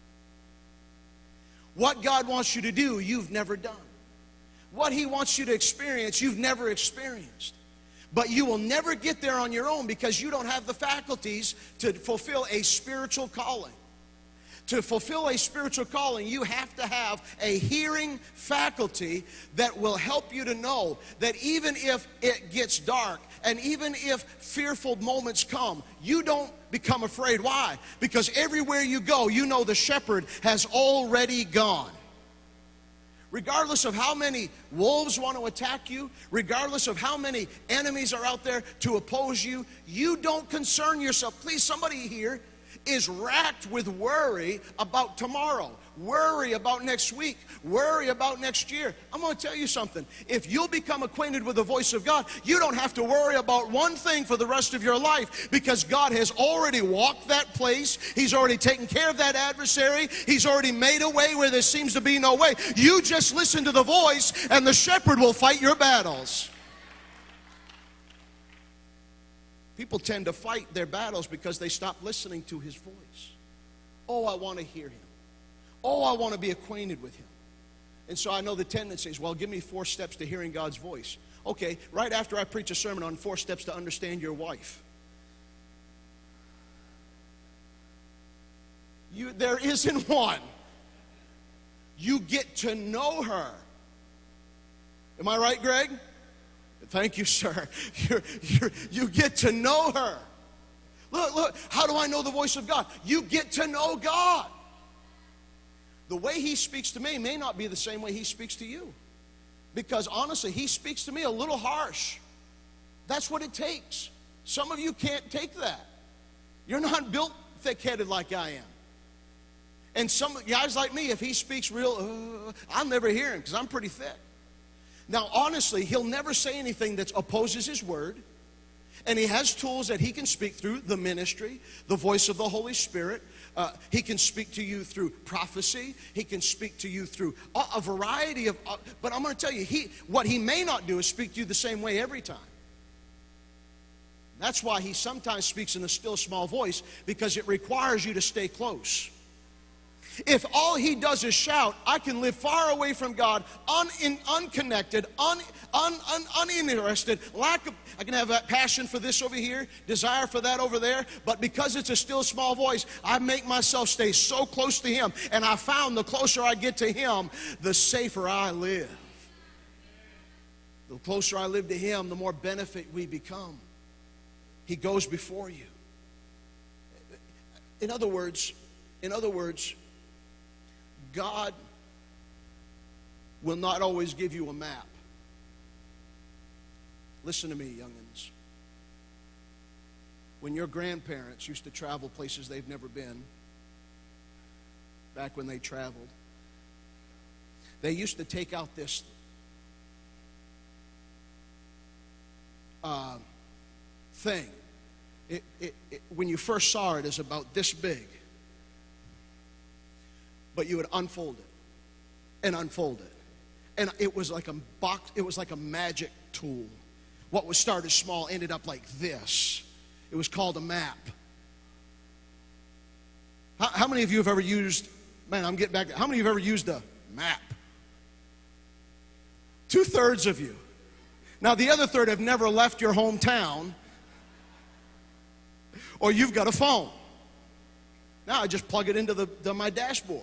What God wants you to do, you've never done. What he wants you to experience, you've never experienced. But you will never get there on your own because you don't have the faculties to fulfill a spiritual calling. To fulfill a spiritual calling, you have to have a hearing faculty that will help you to know that even if it gets dark and even if fearful moments come, you don't become afraid. Why? Because everywhere you go, you know the shepherd has already gone. Regardless of how many wolves want to attack you, regardless of how many enemies are out there to oppose you, you don't concern yourself. Please, somebody here, is racked with worry about tomorrow, worry about next week, worry about next year. I'm going to tell you something. If you'll become acquainted with the voice of God, you don't have to worry about one thing for the rest of your life, because God has already walked that place. He's already taken care of that adversary. He's already made a way where there seems to be no way. You just listen to the voice, and the shepherd will fight your battles. People tend to fight their battles because they stop listening to his voice. Oh, I want to hear him. Oh, I want to be acquainted with him. And so I know the tendency is, well, give me four steps to hearing God's voice. Okay, right after I preach a sermon on four steps to understand your wife. You, there isn't one. You get to know her. Am I right, Greg? Thank you, sir. You're, you're, you get to know her. Look, look, how do I know the voice of God? You get to know God. The way he speaks to me may not be the same way he speaks to you. Because honestly, he speaks to me a little harsh. That's what it takes. Some of you can't take that. You're not built thick-headed like I am. And some guys like me, if he speaks real, uh, I'll never hear him because I'm pretty thick. Now, honestly, he'll never say anything that opposes his word. And he has tools that he can speak through the ministry, the voice of the Holy Spirit. Uh, he can speak to you through prophecy. He can speak to you through a, a variety of, uh, but I'm going to tell you, he, what he may not do is speak to you the same way every time. That's why he sometimes speaks in a still small voice, because it requires you to stay close. If all he does is shout, I can live far away from God, un, in, unconnected, un, un, un, uninterested, lack of, I can have that passion for this over here, desire for that over there, but because it's a still small voice, I make myself stay so close to him, and I found the closer I get to him, the safer I live. The closer I live to him, the more benefit we become. He goes before you. In other words, in other words, God will not always give you a map. Listen to me, young'uns. When your grandparents used to travel places they've never been, back when they traveled, they used to take out this uh, thing. It, it, it, when you first saw it, it's about this big. But you would unfold it and unfold it. And it was like a box, it was like a magic tool. What was started small ended up like this. It was called a map. How, how many of you have ever used, man, I'm getting back to, how many of you have ever used a map? Two-thirds of you. Now, the other third have never left your hometown, or you've got a phone. Now I just plug it into the, the my dashboard.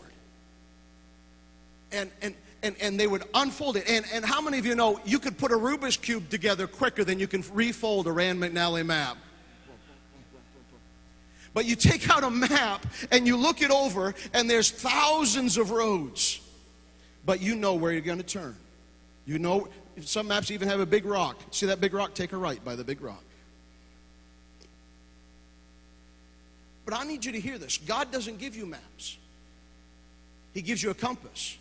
And, and, and, and they would unfold it. And, and how many of you know you could put a Rubik's Cube together quicker than you can refold a Rand McNally map? But you take out a map and you look it over, and there's thousands of roads. But you know where you're going to turn. You know, some maps even have a big rock. See that big rock? Take a right by the big rock. But I need you to hear this. God doesn't give you maps. He gives you a compass.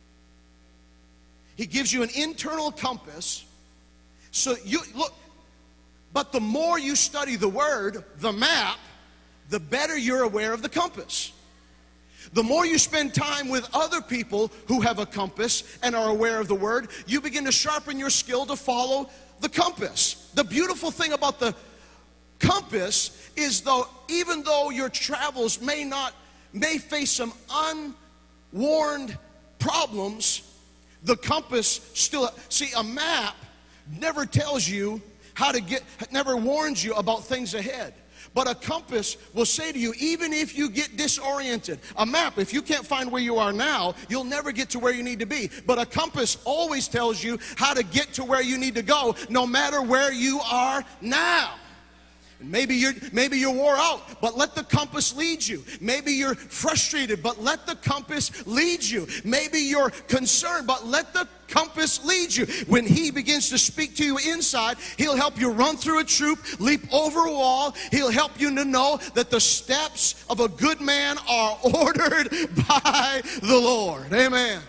He gives you an internal compass. So you, look, but the more you study the Word, the map, the better you're aware of the compass. The more you spend time with other people who have a compass and are aware of the Word, you begin to sharpen your skill to follow the compass. The beautiful thing about the compass is, though, even though your travels may not, may face some unwarned problems, the compass still, see, a map never tells you how to get, never warns you about things ahead. But a compass will say to you, even if you get disoriented, a map, if you can't find where you are now, you'll never get to where you need to be. But a compass always tells you how to get to where you need to go, no matter where you are now. Maybe you're, maybe you're wore out, but let the compass lead you. Maybe you're frustrated, but let the compass lead you. Maybe you're concerned, but let the compass lead you. When He begins to speak to you inside, He'll help you run through a troop, leap over a wall. He'll help you to know that the steps of a good man are ordered by the Lord. Amen.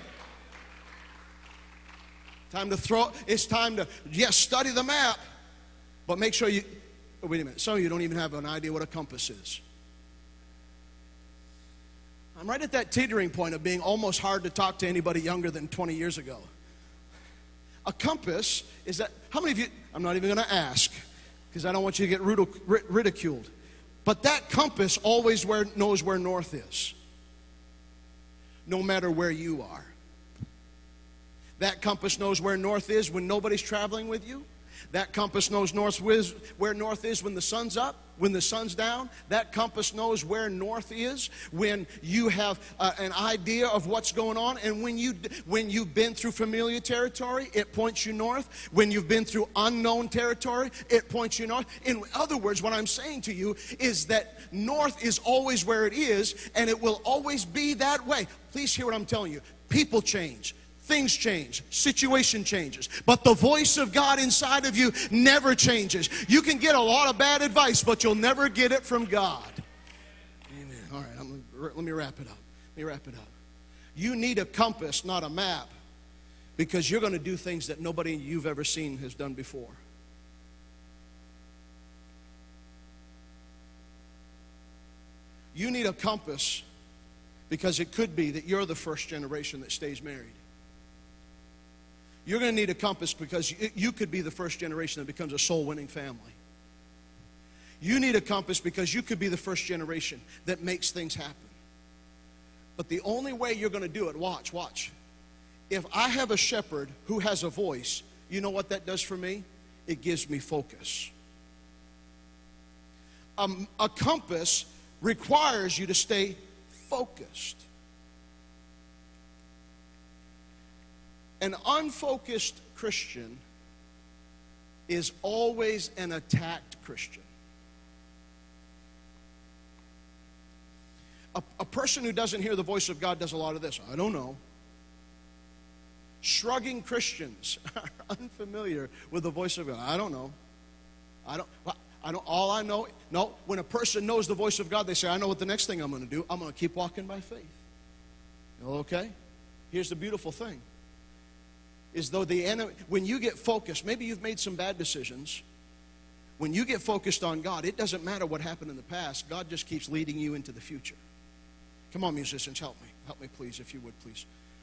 Time to throw, it's time to, yes, study the map, but make sure you, oh, wait a minute, some of you don't even have an idea what a compass is. I'm right at that teetering point of being almost hard to talk to anybody younger than twenty years ago. A compass is that, how many of you, I'm not even going to ask, because I don't want you to get ridiculed, but that compass always where, knows where north is, no matter where you are. That compass knows where north is when nobody's traveling with you. That compass knows north is, where north is when the sun's up, when the sun's down. That compass knows where north is when you have uh, an idea of what's going on. And when, you, when you've been through familiar territory, it points you north. When you've been through unknown territory, it points you north. In other words, what I'm saying to you is that north is always where it is, and it will always be that way. Please hear what I'm telling you. People change. Things change, situation changes, but the voice of God inside of you never changes. You can get a lot of bad advice, but you'll never get it from God. Amen. All right, I'm, let me wrap it up. Let me wrap it up. You need a compass, not a map, because you're going to do things that nobody you've ever seen has done before. You need a compass because it could be that you're the first generation that stays married. You're going to need a compass because you could be the first generation that becomes a soul-winning family. You need a compass because you could be the first generation that makes things happen. But the only way you're going to do it, watch, watch. If I have a shepherd who has a voice, you know what that does for me? It gives me focus. Um, a compass requires you to stay focused. An unfocused Christian is always an attacked Christian. A, a person who doesn't hear the voice of God does a lot of this. I don't know. Shrugging Christians are unfamiliar with the voice of God. I don't know. I don't. I don't. All I know. No. When a person knows the voice of God, they say, "I know what the next thing I'm going to do. I'm going to keep walking by faith." Okay. Here's the beautiful thing. Is though the enemy, when you get focused, maybe you've made some bad decisions. When you get focused on God, it doesn't matter what happened in the past. God just keeps leading you into the future. Come on, musicians, help me. Help me, please, if you would, please.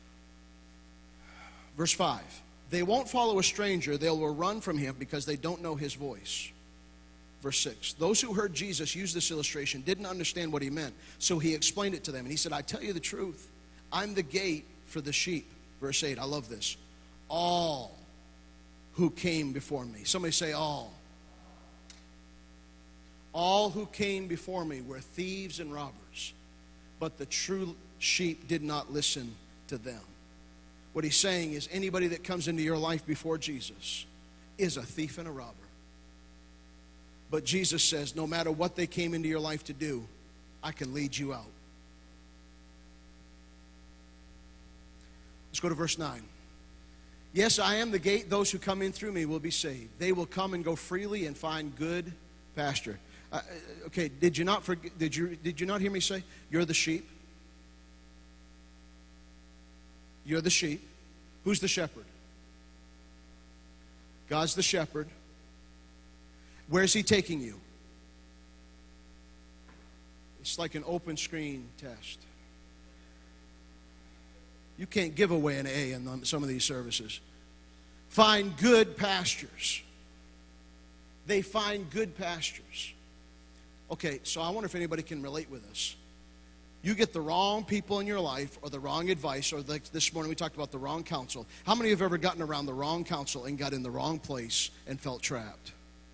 Verse five. They won't follow a stranger. They will run from him because they don't know his voice. Verse six. Those who heard Jesus use this illustration didn't understand what he meant. So he explained it to them. And he said, I tell you the truth. I'm the gate for the sheep. Verse eight. I love this. All who came before me. Somebody say all. All who came before me were thieves and robbers, but the true sheep did not listen to them. What he's saying is anybody that comes into your life before Jesus is a thief and a robber. But Jesus says no matter what they came into your life to do, I can lead you out. Let's go to verse nine. Yes, I am the gate. Those who come in through me will be saved. They will come and go freely and find good pasture. Uh, okay, did you not forget, did you did you not hear me say you're the sheep? You're the sheep. Who's the shepherd? God's the shepherd. Where's he taking you? It's like an open screen test. You can't give away an A in some of these services. Find good pastures. They find good pastures. Okay, so I wonder if anybody can relate with us. You get the wrong people in your life or the wrong advice, or like this morning we talked about the wrong counsel. How many have ever gotten around the wrong counsel and got in the wrong place and felt trapped?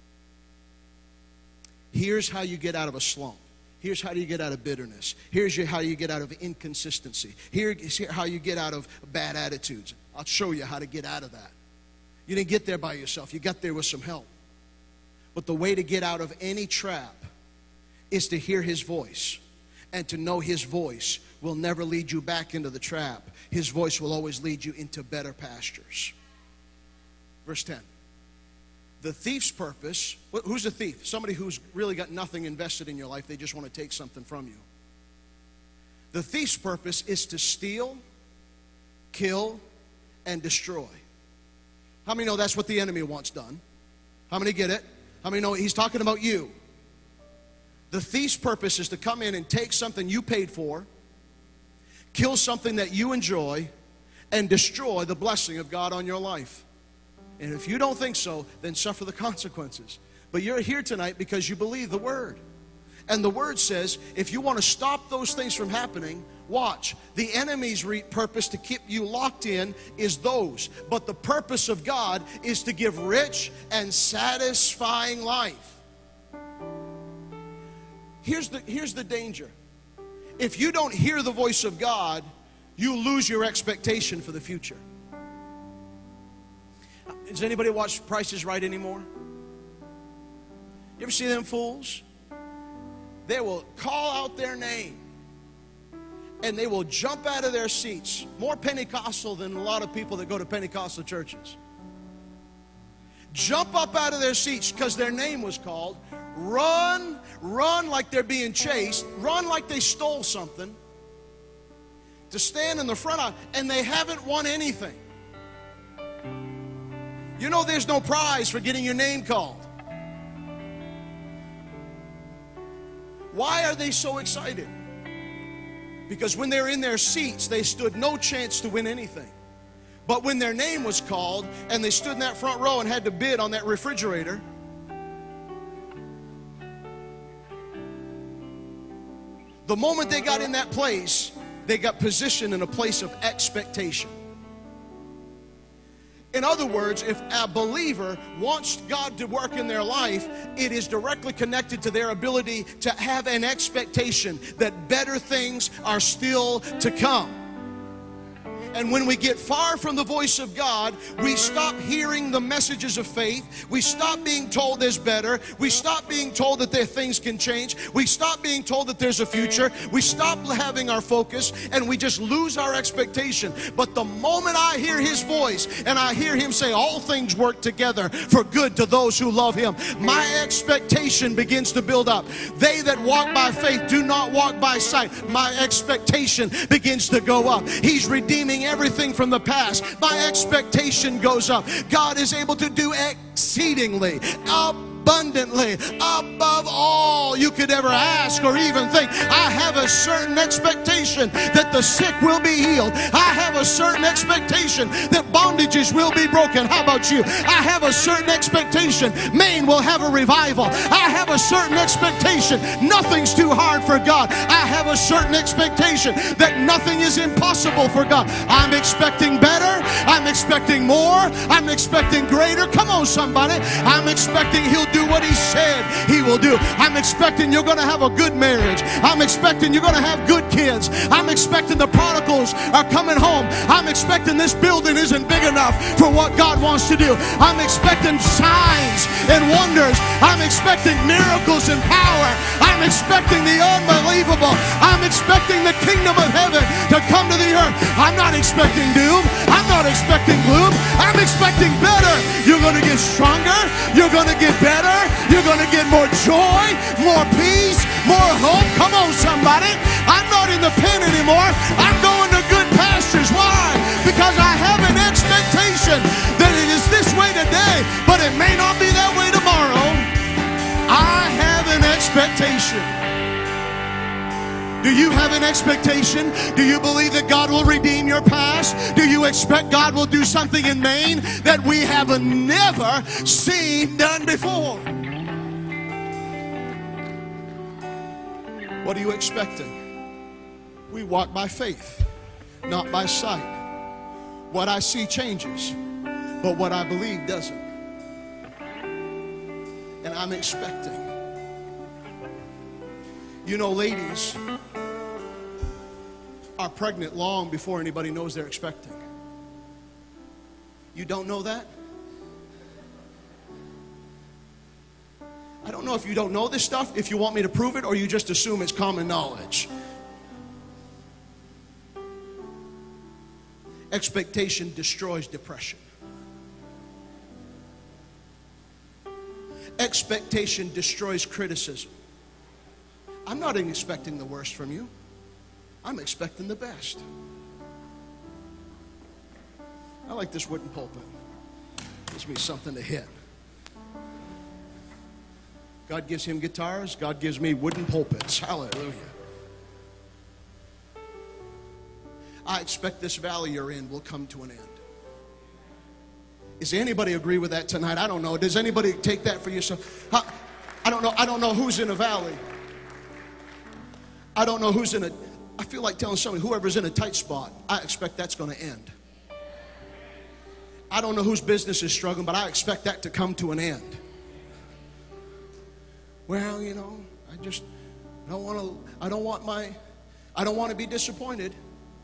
Here's how you get out of a slump. Here's how you get out of bitterness. Here's how you get out of inconsistency. Here's how you get out of bad attitudes. I'll show you how to get out of that. You didn't get there by yourself. You got there with some help. But the way to get out of any trap is to hear his voice, and to know his voice will never lead you back into the trap. His voice will always lead you into better pastures. Verse ten. The thief's purpose, who's a thief? Somebody who's really got nothing invested in your life. They just want to take something from you. The thief's purpose is to steal, kill, and destroy. How many know that's what the enemy wants done? How many get it? How many know he's talking about you? The thief's purpose is to come in and take something you paid for, kill something that you enjoy, and destroy the blessing of God on your life. And if you don't think so, then suffer the consequences. But you're here tonight because you believe the Word. And the Word says, if you want to stop those things from happening, watch. The enemy's re- purpose to keep you locked in is those. But the purpose of God is to give rich and satisfying life. Here's the, here's the danger. If you don't hear the voice of God, you lose your expectation for the future. Does anybody watch Price is Right anymore? You ever see them fools? They will call out their name and they will jump out of their seats. More Pentecostal than a lot of people that go to Pentecostal churches. Jump up out of their seats because their name was called. Run, run like they're being chased. Run like they stole something. To stand in the front of, and they haven't won anything. You know there's no prize for getting your name called. Why are they so excited? Because when they're in their seats, they stood no chance to win anything. But when their name was called and they stood in that front row and had to bid on that refrigerator, the moment they got in that place, they got positioned in a place of expectation. In other words, if a believer wants God to work in their life, it is directly connected to their ability to have an expectation that better things are still to come. And when we get far from the voice of God, we stop hearing the messages of faith. We stop being told there's better. We stop being told that there things can change. We stop being told that there's a future. We stop having our focus and we just lose our expectation. But the moment I hear his voice and I hear him say all things work together for good to those who love him, my expectation begins to build up. They that walk by faith do not walk by sight. My expectation begins to go up. He's redeeming everything from the past. My expectation goes up. God is able to do exceedingly abundantly above all you could ever ask or even think. I have a certain expectation that the sick will be healed. I have a certain expectation that bondages will be broken. How about you? I have a certain expectation Maine will have a revival. I have a certain expectation nothing's too hard for God. I have a certain expectation that nothing is impossible for God. I'm expecting better. I'm expecting more. I'm expecting greater. Come on, somebody. I'm expecting he'll do what he said he will do. I'm expecting you're going to have a good marriage. I'm expecting you're going to have good kids. I'm expecting the prodigals are coming home. I'm expecting this building isn't big enough for what God wants to do. I'm expecting signs and wonders. I'm expecting miracles and power. I'm expecting the unbelievable. I'm expecting the kingdom of heaven to come to the earth. I'm not expecting doom. I'm not expecting gloom. I'm expecting better. You're going to get stronger. You're going to get better. You're going to get more joy, more peace, more hope. Come on, somebody. I'm not in the pen anymore. I'm going to good pastures. Why? Because I have an expectation that it is this way today, but it may not be that way tomorrow. I have an expectation. Do you have an expectation? Do you believe that God will redeem your past? Do you expect God will do something in Maine that we have never seen done before? What are you expecting? We walk by faith, not by sight. What I see changes, but what I believe doesn't. And I'm expecting. You know, ladies are pregnant long before anybody knows they're expecting. You don't know that? know if you don't know this stuff, if you want me to prove it, or you just assume it's common knowledge. Expectation destroys depression. Expectation destroys criticism. I'm not expecting the worst from you. I'm expecting the best. I like this wooden pulpit. Gives me something to hit. God gives him guitars. God gives me wooden pulpits. Hallelujah. I expect this valley you're in will come to an end. Does anybody agree with that tonight? I don't know. Does anybody take that for yourself? I, I don't know. I don't know who's in a valley. I don't know who's in a... I feel like telling somebody, whoever's in a tight spot, I expect that's going to end. I don't know whose business is struggling, but I expect that to come to an end. Well, you know, I just I don't want to, I don't want my, I don't want to be disappointed.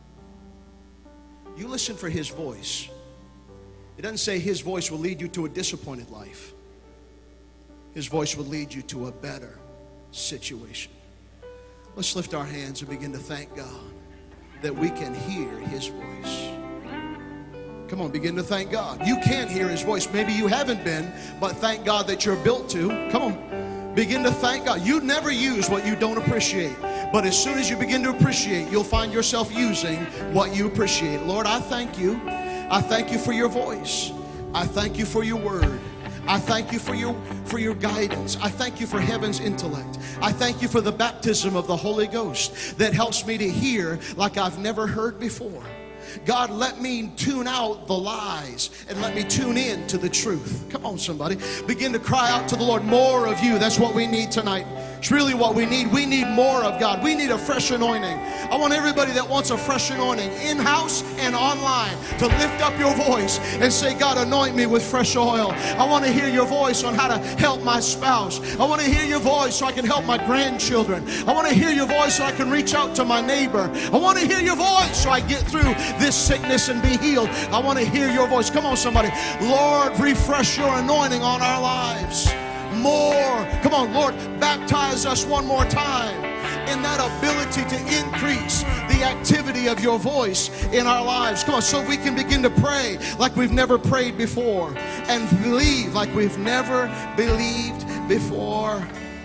You listen for his voice. It doesn't say his voice will lead you to a disappointed life. His voice will lead you to a better situation. Let's lift our hands and begin to thank God that we can hear his voice. Come on, begin to thank God. You can hear his voice. Maybe you haven't been, but thank God that you're built to. Come on, begin to thank God. You never use what you don't appreciate. But as soon as you begin to appreciate, you'll find yourself using what you appreciate. Lord, I thank you. I thank you for your voice. I thank you for your word. I thank you for your for your guidance. I thank you for heaven's intellect. I thank you for the baptism of the Holy Ghost that helps me to hear like I've never heard before. God, let me tune out the lies and let me tune in to the truth. Come on, somebody. Begin to cry out to the Lord. More of you. That's what we need tonight. It's really what we need. We need more of God. We need a fresh anointing. I want everybody that wants a fresh anointing in-house and online to lift up your voice and say, God, anoint me with fresh oil. I want to hear your voice on how to help my spouse. I want to hear your voice so I can help my grandchildren. I want to hear your voice so I can reach out to my neighbor. I want to hear your voice so I get through this sickness and be healed. I want to hear your voice. Come on, somebody. Lord, refresh your anointing on our lives. More. Come on, Lord, baptize us one more time in that ability to increase the activity of your voice in our lives. Come on, so we can begin to pray like we've never prayed before and believe like we've never believed before.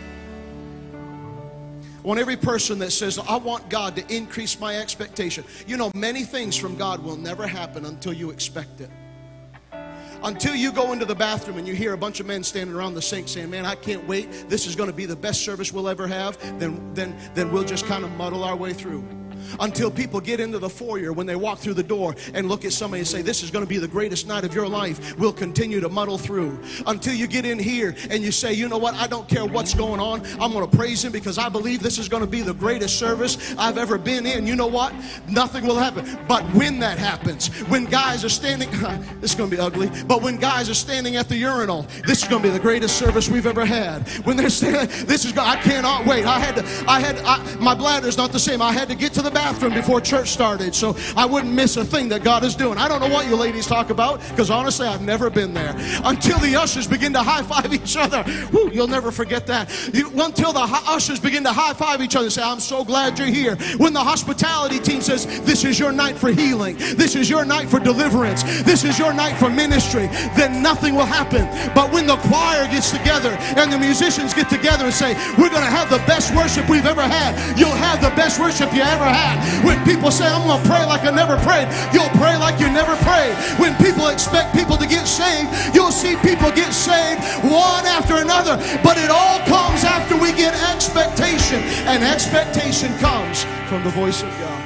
I want every person that says, I want God to increase my expectation. You know, many things from God will never happen until you expect it. Until you go into the bathroom and you hear a bunch of men standing around the sink saying, man, I can't wait. This is going to be the best service we'll ever have. Then, then, then we'll just kind of muddle our way through. Until people get into the foyer when they walk through the door and look at somebody and say, this is going to be the greatest night of your life, we'll continue to muddle through. Until you get in here and you say, you know what, I don't care what's going on, I'm going to praise him because I believe this is going to be the greatest service I've ever been in. You know what, nothing will happen. But when that happens, when guys are standing, this is going to be ugly, but when guys are standing at the urinal, this is going to be the greatest service we've ever had. When they're standing, this is, I cannot wait. I had to, I had, I, my bladder's not the same. I had to get to the bathroom before church started so I wouldn't miss a thing that God is doing. I don't know what you ladies talk about because honestly I've never been there. Until the ushers begin to high-five each other. Woo, you'll never forget that. You, until the ushers begin to high-five each other and say, I'm so glad you're here. When the hospitality team says, this is your night for healing, this is your night for deliverance, this is your night for ministry, then nothing will happen. But when the choir gets together and the musicians get together and say, we're going to have the best worship we've ever had, you'll have the best worship you ever had. When people say, I'm going to pray like I never prayed, you'll pray like you never prayed. When people expect people to get saved, you'll see people get saved one after another. But it all comes after we get expectation. And expectation comes from the voice of God.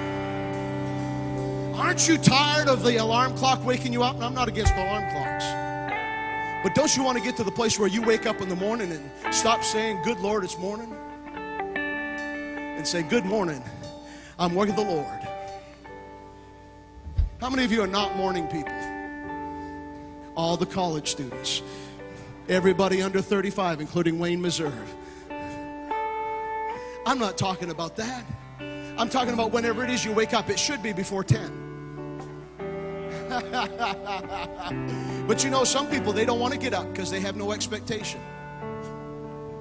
Aren't you tired of the alarm clock waking you up? And I'm not against alarm clocks. But don't you want to get to the place where you wake up in the morning and stop saying, good Lord, it's morning? And say, good morning. I'm working the Lord. How many of you are not morning people? All the college students. Everybody under thirty-five, including Wayne Meserve. I'm not talking about that. I'm talking about whenever it is you wake up. It should be before ten. But you know, some people, they don't want to get up because they have no expectation.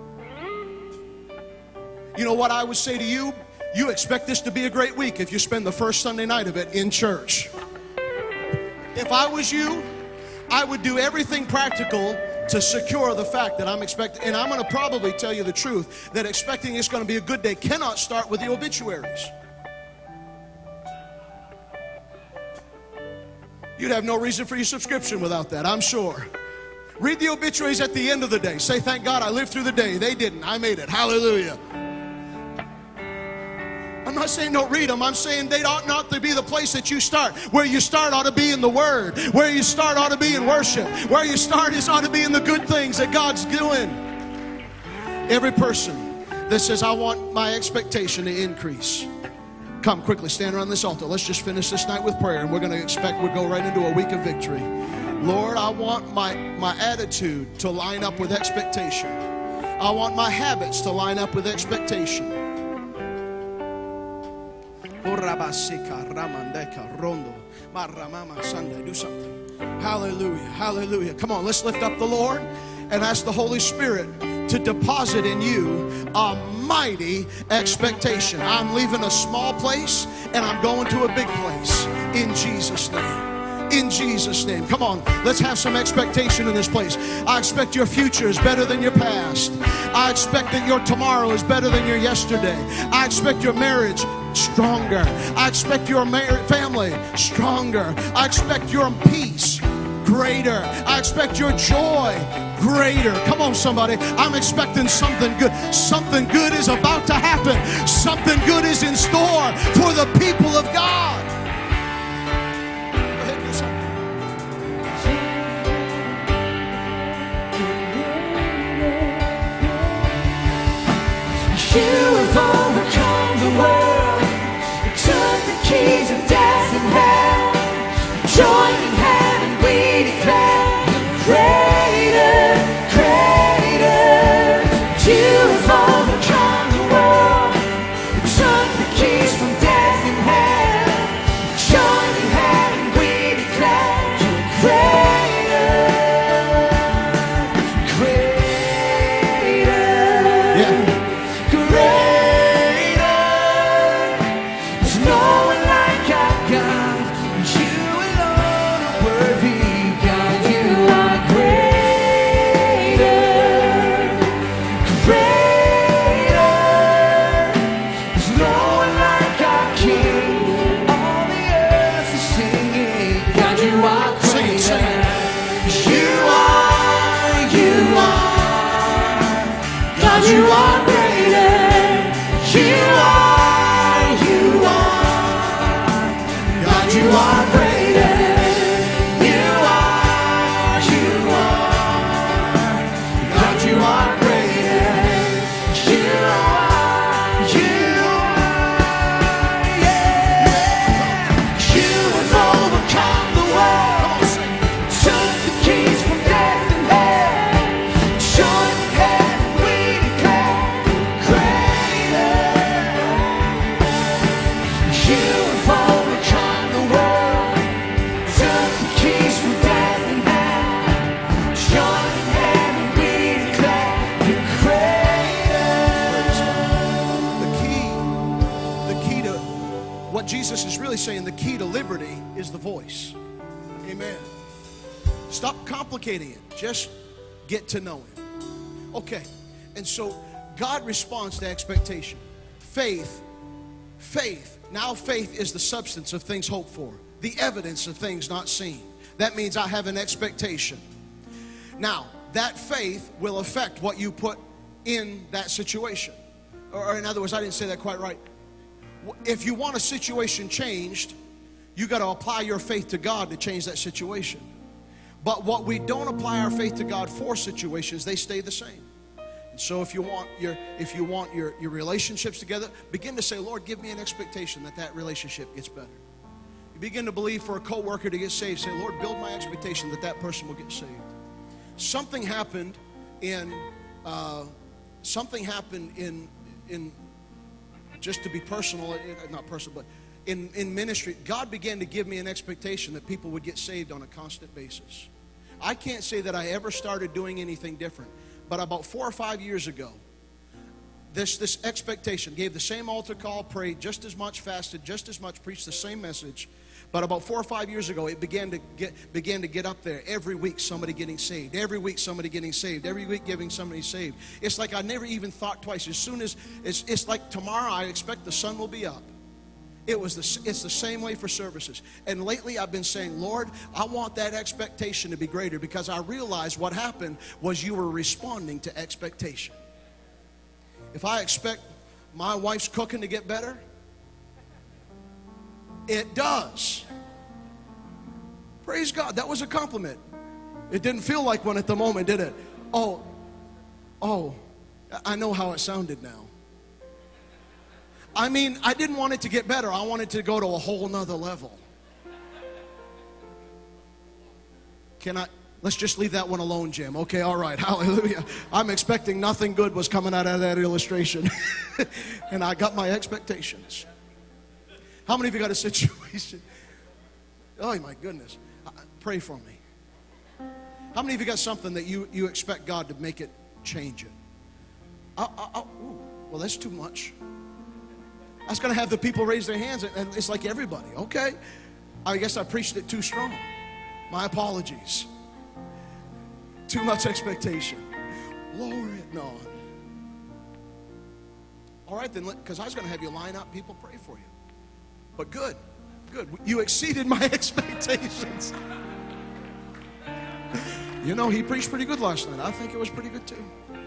You know what I would say to you? You expect this to be a great week if you spend the first Sunday night of it in church. If I was you, I would do everything practical to secure the fact that I'm expecting. And I'm going to probably tell you the truth, that expecting it's going to be a good day cannot start with the obituaries. You'd have no reason for your subscription without that, I'm sure. Read the obituaries at the end of the day. Say, thank God I lived through the day. They didn't. I made it. Hallelujah. I'm not saying don't read them. I'm saying they ought not to be the place that you start. Where you start ought to be in the Word. Where you start ought to be in worship. Where you start is ought to be in the good things that God's doing. Every person that says, I want my expectation to increase. Come quickly, stand around this altar. Let's just finish this night with prayer, and we're going to expect we'll go right into a week of victory. Lord, I want my, my attitude to line up with expectation. I want my habits to line up with expectation. Do something. Hallelujah. Hallelujah. Come on, let's lift up the Lord and ask the Holy Spirit to deposit in you a mighty expectation. I'm leaving a small place and I'm going to a big place in Jesus' name. In Jesus' name. Come on, let's have some expectation in this place. I expect your future is better than your past. I expect that your tomorrow is better than your yesterday. I expect your marriage stronger. I expect your mar- family stronger. I expect your peace greater. I expect your joy greater. Come on, somebody. I'm expecting something good. Something good is about to happen. Something good is in store for the people of God. You have overcome the world. You took the keys of death and hell. Joined in heaven, we declare, greater, greater. You have overcome the world. You took the keys from death and hell. Joined in heaven, we declare, greater, greater. Yeah. You are greater. You are, you are. God, you are greater. You are, you are. God, you are greater. You are, you are. Yeah. You have overcome the world. Took the keys from death and hell. Joined in heaven. Jesus is really saying the key to liberty is the voice. Amen. Stop complicating it. Just get to know Him. Okay. And so God responds to expectation. Faith, faith. Now faith is the substance of things hoped for, the evidence of things not seen. That means I have an expectation. Now, that faith will affect what you put in that situation. Or in other words, I didn't say that quite right. If you want a situation changed, you got to apply your faith to God to change that situation. But what we don't apply our faith to God for situations, they stay the same. And so if you want your if you want your, your relationships together, begin to say, Lord, give me an expectation that that relationship gets better. You begin to believe for a coworker to get saved, say, Lord, build my expectation that that person will get saved. Something happened in uh, something happened in in. Just to be personal, not personal, but in, in ministry, God began to give me an expectation that people would get saved on a constant basis. I can't say that I ever started doing anything different, but about four or five years ago, this, this expectation. Gave the same altar call, prayed just as much, fasted just as much, preached the same message. But about four or five years ago, it began to get began to get up there. Every week, somebody getting saved. Every week, somebody getting saved. Every week, giving somebody saved. It's like I never even thought twice. As soon as, it's, it's like tomorrow, I expect the sun will be up. It was the, it's the same way for services. And lately I've been saying, Lord, I want that expectation to be greater, because I realized what happened was you were responding to expectation. If I expect my wife's cooking to get better, it does. Praise God. That was a compliment. It didn't feel like one at the moment, did it? Oh, oh, I know how it sounded now. I mean, I didn't want it to get better. I wanted to go to a whole nother level. Can I, let's just leave that one alone, Jim. Okay, all right, hallelujah. I'm expecting nothing good was coming out of that illustration. And I got my expectations. How many of you got a situation? Oh, my goodness. Pray for me. How many of you got something that you, you expect God to make it change it? I, I, I, ooh, well, that's too much. I was going to have the people raise their hands, and it's like everybody. Okay, I guess I preached it too strong. My apologies. Too much expectation. Lower it, no. All right, then, because I was going to have you line up, people pray for you. But good, good. You exceeded my expectations. You know, he preached pretty good last night. I think it was pretty good too.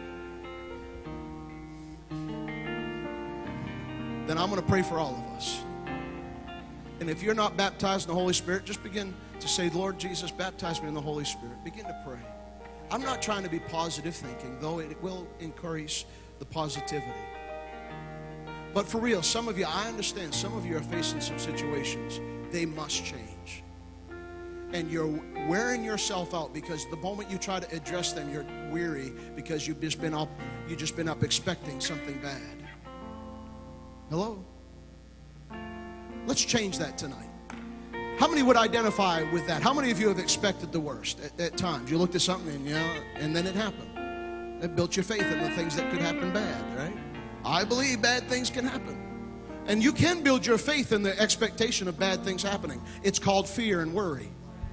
Then I'm going to pray for all of us. And if you're not baptized in the Holy Spirit, just begin to say, Lord Jesus, baptize me in the Holy Spirit. Begin to pray. I'm not trying to be positive thinking, though it will increase the positivity. But for real, some of you, I understand, some of you are facing some situations. They must change. And you're wearing yourself out, because the moment you try to address them, you're weary because you've just been up, you've just been up expecting something bad. Hello? Let's change that tonight. How many would identify with that? How many of you have expected the worst at, at times? You looked at something and, you know, and then it happened. It built your faith in the things that could happen bad, right? I believe bad things can happen. And you can build your faith in the expectation of bad things happening. It's called fear and worry.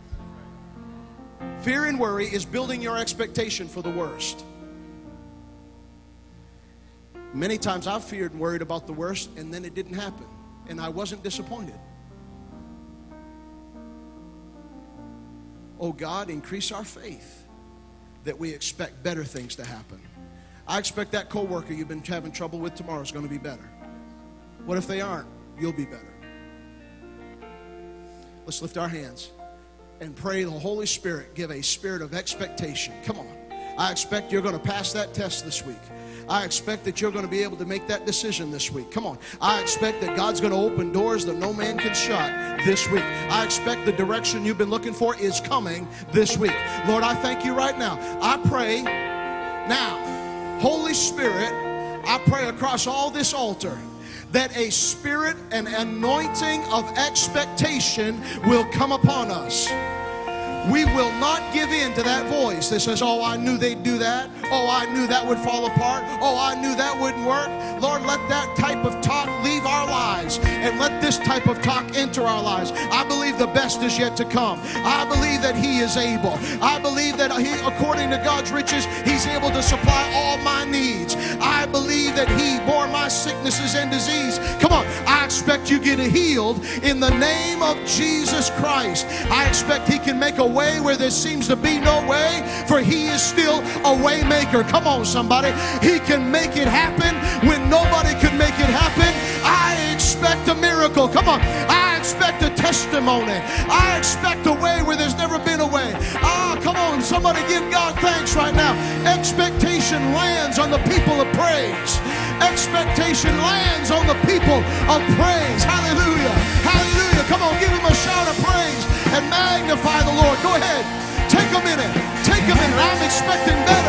Fear and worry is building your expectation for the worst. Many times I've feared and worried about the worst, and then it didn't happen, and I wasn't disappointed. Oh God, increase our faith that we expect better things to happen. I expect that coworker you've been having trouble with tomorrow is going to be better. What if they aren't? You'll be better. Let's lift our hands and pray the Holy Spirit give a spirit of expectation. Come on. I expect you're going to pass that test this week. I expect that you're going to be able to make that decision this week. Come on. I expect that God's going to open doors that no man can shut this week. I expect the direction you've been looking for is coming this week. Lord, I thank you right now. I pray now, Holy Spirit, I pray across all this altar that a spirit and anointing of expectation will come upon us. We will not give in to that voice that says, oh, I knew they'd do that. Oh, I knew that would fall apart. Oh, I knew that wouldn't work. Lord, let that type of talk leave our lives, and let this type of talk enter our lives. I believe the best is yet to come. I believe that He is able. I believe that He, according to God's riches, He's able to supply all my needs. I believe that He bore my sicknesses and disease. Come on, I expect you get healed in the name of Jesus Christ. I expect He can make a way where there seems to be no way, for He is still a way maker. Come on, somebody. He can make it happen when nobody could make it happen. I expect a miracle. Come on. I expect a testimony. I expect a way where there's never been a way. Ah, come on. Somebody give God thanks right now. Expectation lands on the people of praise. Expectation lands on the people of praise. Hallelujah. Hallelujah. Come on. Give Him a shout of praise and magnify the Lord. Go ahead. Take a minute. Take a minute. I'm expecting better.